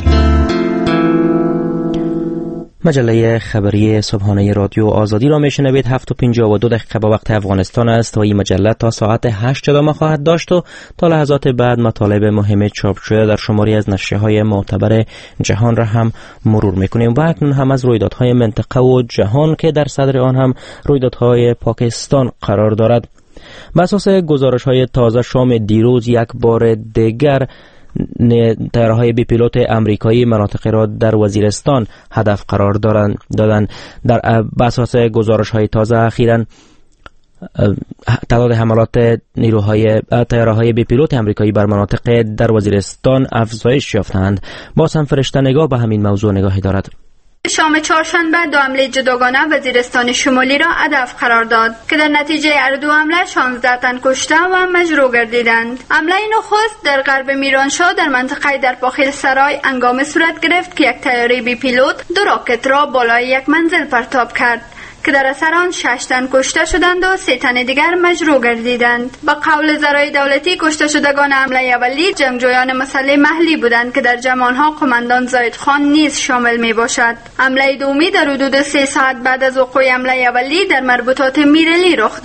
مجله خبری صبحانه رادیو آزادی را میشنوید. 7:52 به وقت افغانستان است و این مجله تا ساعت 8 ادامه خواهد داشت و تا لحظات بعد مطالب مهم چاپ شده در شماری از نشریه‌های معتبر جهان را هم مرور میکنیم و اکنون هم از رویدادهای منطقه و جهان که در صدر آن هم رویدادهای پاکستان قرار دارد. بر اساس گزارش‌های تازه شام دیروز یک بار دیگر طیاره‌های بی پیلوت آمریکایی مناطقی را در وزیرستان هدف قرار دادند. در بر اساس گزارش‌های تازه اخیراً تعداد حملات طیاره‌های بی پیلوت آمریکایی بر مناطق در وزیرستان افزایش یافتند. باز هم فرشته‌نگاه به همین موضوع نگاهی دارد. شام چهارشنبه 2 حمله جداگانه وزیرستان شمالی را هدف قرار داد که در نتیجه هر دو حمله 16 تن کشته و مجروح گردیدند. حمله نخست در غرب میرانشاه در منطقه در پاخیل سرای هنگام صورت گرفت که یک طیاره بی پیلوت 2 راکت را بالای یک منزل پرتاب کرد که در اثر آن 6 تن کشته شدند و 3 تن دیگر مجروح گردیدند. با قول ذرایع دولتی کشته شدگان حمله اولی جنگجویان مسلح محلی بودند که در جمع آنها قماندان زاید خان نیز شامل می باشد. حمله دومی در حدود 3 ساعت بعد از وقوع حمله اولی در مربوطات میرلی رخ داد.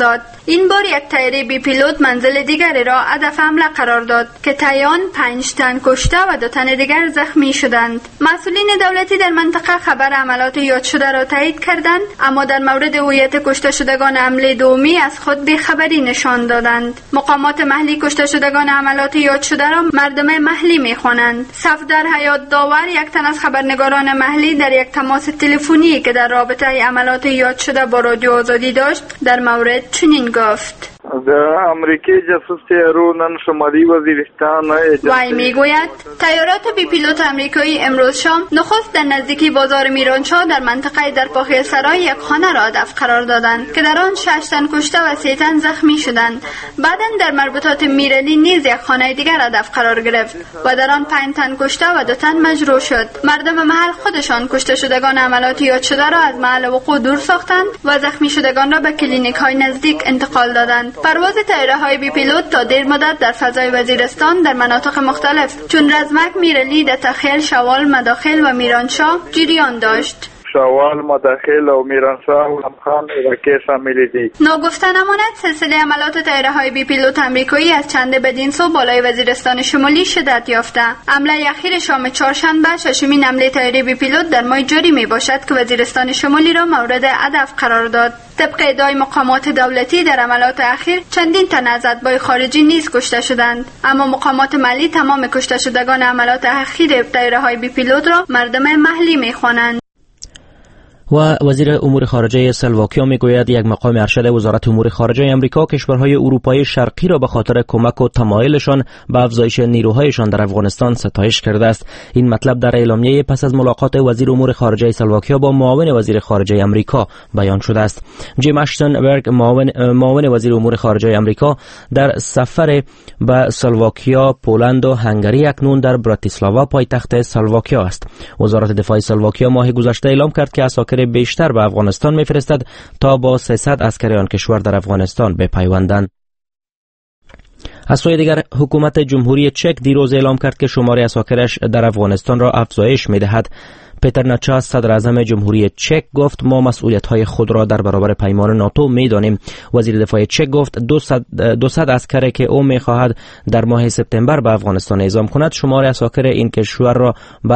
این بار یک طیاره بی پیلوت منزل دیگری را هدف حمله قرار داد که طیان 5 تن کشته و 2 تن دیگر زخمی شدند. مسئولین دولتی در منطقه خبر عملیات یاد شده را تایید کردند، اما در مورد هویت کشته شدگان حمله دومی از خود بیخبری نشان دادند. مقامات محلی کشته شدگان عملیات یاد شده را مردم محلی می‌خوانند. صفدر حیات داور، یک تن از خبرنگاران محلی، در یک تماس تلفنی که در رابطه عملیات یاد شده با رادیو آزادی داشت در مورد چنین گفت: در امریکای جاسوس تیارو نن شمالی وزیرستان وی میگوید طیارات بی پیلوت امریکایی امروز شام نخست در نزدیکی بازار میرانشاه در منطقه درپاخی سرای یک خانه را هدف قرار دادند که در آن 6 تن کشته و 3 تن زخمی شدند. بعدا در مربوطات میرلی نیز یک خانه دیگر هدف قرار گرفت و در آن 5 تن کشته و 2 تن مجروح شد. مردم محل خودشان کشته شدگان عملیات یاد شده را از محل وقوع دور ساختند و زخمی شدگان را به کلینیک های نزدیک انتقال دادند. پرواز طیاره‌های بی پیلوت تا دیر مدت در فضای وزیرستان در مناطق مختلف چون رزمک، میرلی، دتخیل، شوال، مداخل و میرانشاه جریان داشت. شوال، مداخل و میرانشاه و همخان واقع شامل دی. ناگفته نماند سلسله عملیات طیاره‌های بی پیلوت امریکایی از چند بدین سو بالای وزیرستان شمالی شدت یافته. حمله اخیر شام چهارشنبه ششمین حمله طیاره بی پیلوت در ماه جاری می باشد که وزیرستان شمالی را مورد هدف قرار داد. طبق ادعای مقامات دولتی در عملیات اخیر چندین تن از اتباع خارجی نیز کشته شدند، اما مقامات محلی تمام کشته شدگان عملیات اخیر طیاره‌های بی پیلوت را مردم محلی می‌خوانند. و وزیر امور خارجه اسلواکیا میگوید یک مقام ارشد وزارت امور خارجه امریکا کشورهای اروپای شرقی را به خاطر کمک و تمایلشان به افزایش نیروهایشان در افغانستان ستایش کرده است. این مطلب در اعلامیه پس از ملاقات وزیر امور خارجه اسلواکیا با معاون وزیر خارجه امریکا بیان شده است. جیم اشتنبرگ، معاون وزیر امور خارجه امریکا، در سفر به اسلواکیا، پولند و هنگری اکنون در براتیسلاوا پایتخت اسلواکیا است. وزارت دفاع اسلواکیا ماه گذشته اعلام کرد که اساکر بیشتر به افغانستان میفرستد تا با 300 عسکر آن کشور در افغانستان بپیوندند. از سوی دیگر حکومت جمهوری چک دیروز اعلام کرد که شمار اساکرش در افغانستان را افزایش می‌دهد. پیتر نچاس، صدر اعظم جمهوری چک، گفت ما مسئولیت‌های خود را در برابر پیمان ناتو می‌دانیم. وزیر دفاع چک گفت 200 عسکر که او می‌خواهد در ماه سپتامبر به افغانستان اعزام کند شمار اساکر این کشور را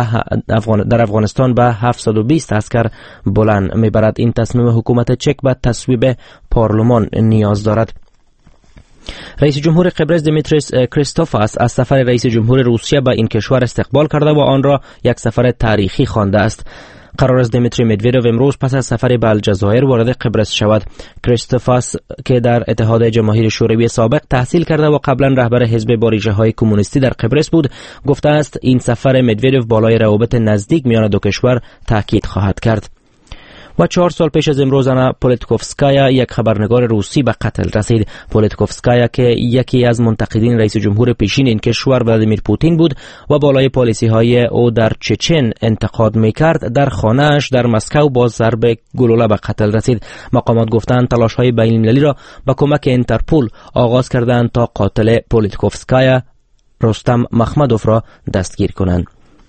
در افغانستان به 720 عسکر بلند می‌برد. این تصمیم حکومت چک به تصویب پارلمان نیاز دارد. رئیس جمهور قبرس دیمیتریس کریستوفاس از سفر رئیس جمهور روسیه به این کشور استقبال کرده و آن را یک سفر تاریخی خوانده است. قرار است دیمیتری مدویدوف امروز پس از سفر به الجزایر وارد قبرس شود. کریستوفاس که در اتحاد جماهیر شوروی سابق تحصیل کرده و قبلا رهبر حزب با ریشه‌های کمونیستی در قبرس بود، گفته است این سفر مدویدوف بالای روابط نزدیک میان دو کشور تاکید خواهد کرد. و 4 سال پیش از امروز انا پولیتکوفسکایا، یک خبرنگار روسی، به قتل رسید. پولیتکوفسکایا که یکی از منتقدین رئیس جمهور پیشین این کشور ولادیمیر پوتین بود و بالای پالیسی‌های او در چچن انتقاد می‌کرد، در خانه‌اش در مسکو با ضرب گلوله به قتل رسید. مقامات گفتند تلاش‌های بین‌المللی را با کمک اینترپول آغاز کردند تا قاتل پولیتکوفسکایا، رستم مخمدوف، را دستگیر کنند.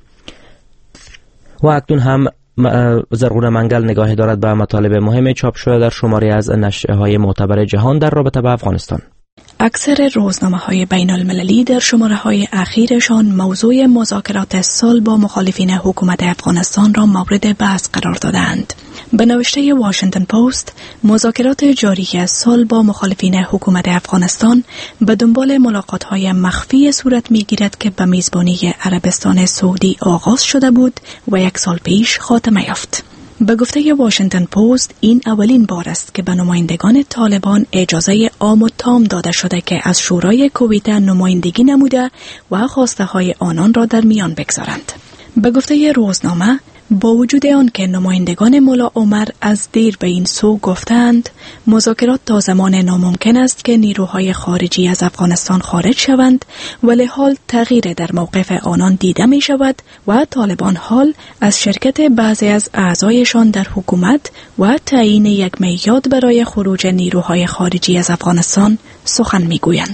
و اکنون هم زرغون منگل نگاهی دارد به مطالب مهم چاپ شده در شماری از نشریه‌های معتبر جهان در رابطه با افغانستان. اکثر روزنامه‌های بین‌المللی در شماره‌های اخیرشان موضوع مذاکرات صلح با مخالفین حکومت افغانستان را مورد بحث قرار دادند. به نوشته واشنگتن پست، مذاکرات جاری صلح با مخالفین حکومت افغانستان به دنبال ملاقات‌های مخفی صورت می‌گیرد که به میزبانی عربستان سعودی آغاز شده بود و 1 سال پیش خاتمه یافت. به گفته واشنگتن پست، این اولین بار است که به نمایندگان طالبان اجازه عام و تام داده شده که از شورای کویته نمایندگی نموده و خواسته های آنان را در میان بگذارند. به گفته روزنامه، با وجود آن که نمایندگان ملا عمر از دیر به این سو گفتند مذاکرات تا زمان ناممکن است که نیروهای خارجی از افغانستان خارج شوند، ولی حال تغییر در موقف آنان دیده می شود و طالبان حال از شرکت بعضی از اعضایشان در حکومت و تعیین یک میعاد برای خروج نیروهای خارجی از افغانستان سخن می گویند.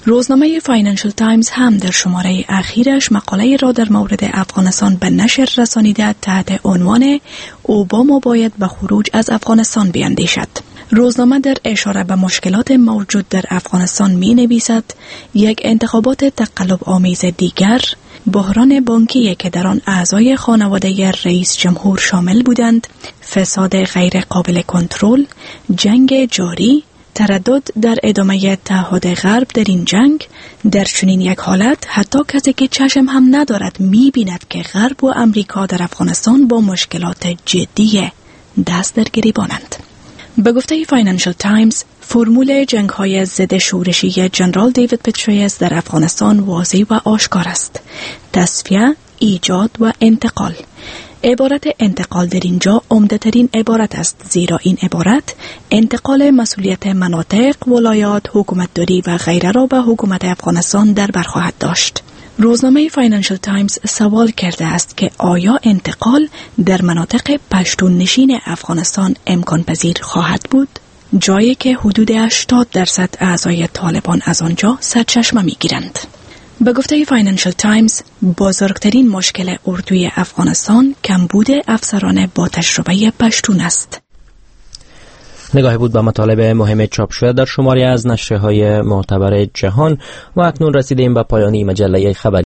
روزنامه فاینانشل تایمز هم در شماره اخیرش مقاله را در مورد افغانستان به نشر رسانیده تحت عنوان اوباما باید به خروج از افغانستان بیندیشد. روزنامه در اشاره به مشکلات موجود در افغانستان می نویسد یک انتخابات تقلب آمیز دیگر، بحران بانکی که در آن اعضای خانواده رئیس جمهور شامل بودند، فساد غیر قابل کنترل، جنگ جاری، تردد در ادامه تعهد غرب در این جنگ. در چنین یک حالت حتی کسی که چشم هم ندارد می بیند که غرب و امریکا در افغانستان با مشکلات جدی دست در گریبانند. به گفته فاینانشل تایمز، فرمول جنگ‌های ضد شورشی جنرال دیوید پتریس در افغانستان واضح و آشکار است: تصفیه، ایجاد و انتقال. عبارت انتقال در اینجا عمده‌ترین عبارت است، زیرا این عبارت انتقال مسئولیت مناطق، ولایات، حکومتداری و غیره را به حکومت افغانستان در بر خواهد داشت. روزنامه فاینانشل تایمز سوال کرده است که آیا انتقال در مناطق پشتون نشین افغانستان امکان پذیر خواهد بود؟ جایی که حدود 80% اعضای طالبان از آنجا سرچشمه می‌گیرند. به گفته فاینانشل تایمز، بزرگترین مشکل اردوی افغانستان کمبود افسران با تجربه پشتون است. نگاهی بود به مطالب مهم چاپ شده در شماری از نشریه‌های معتبر جهان و اکنون رسیدیم به پایان مجله خبری.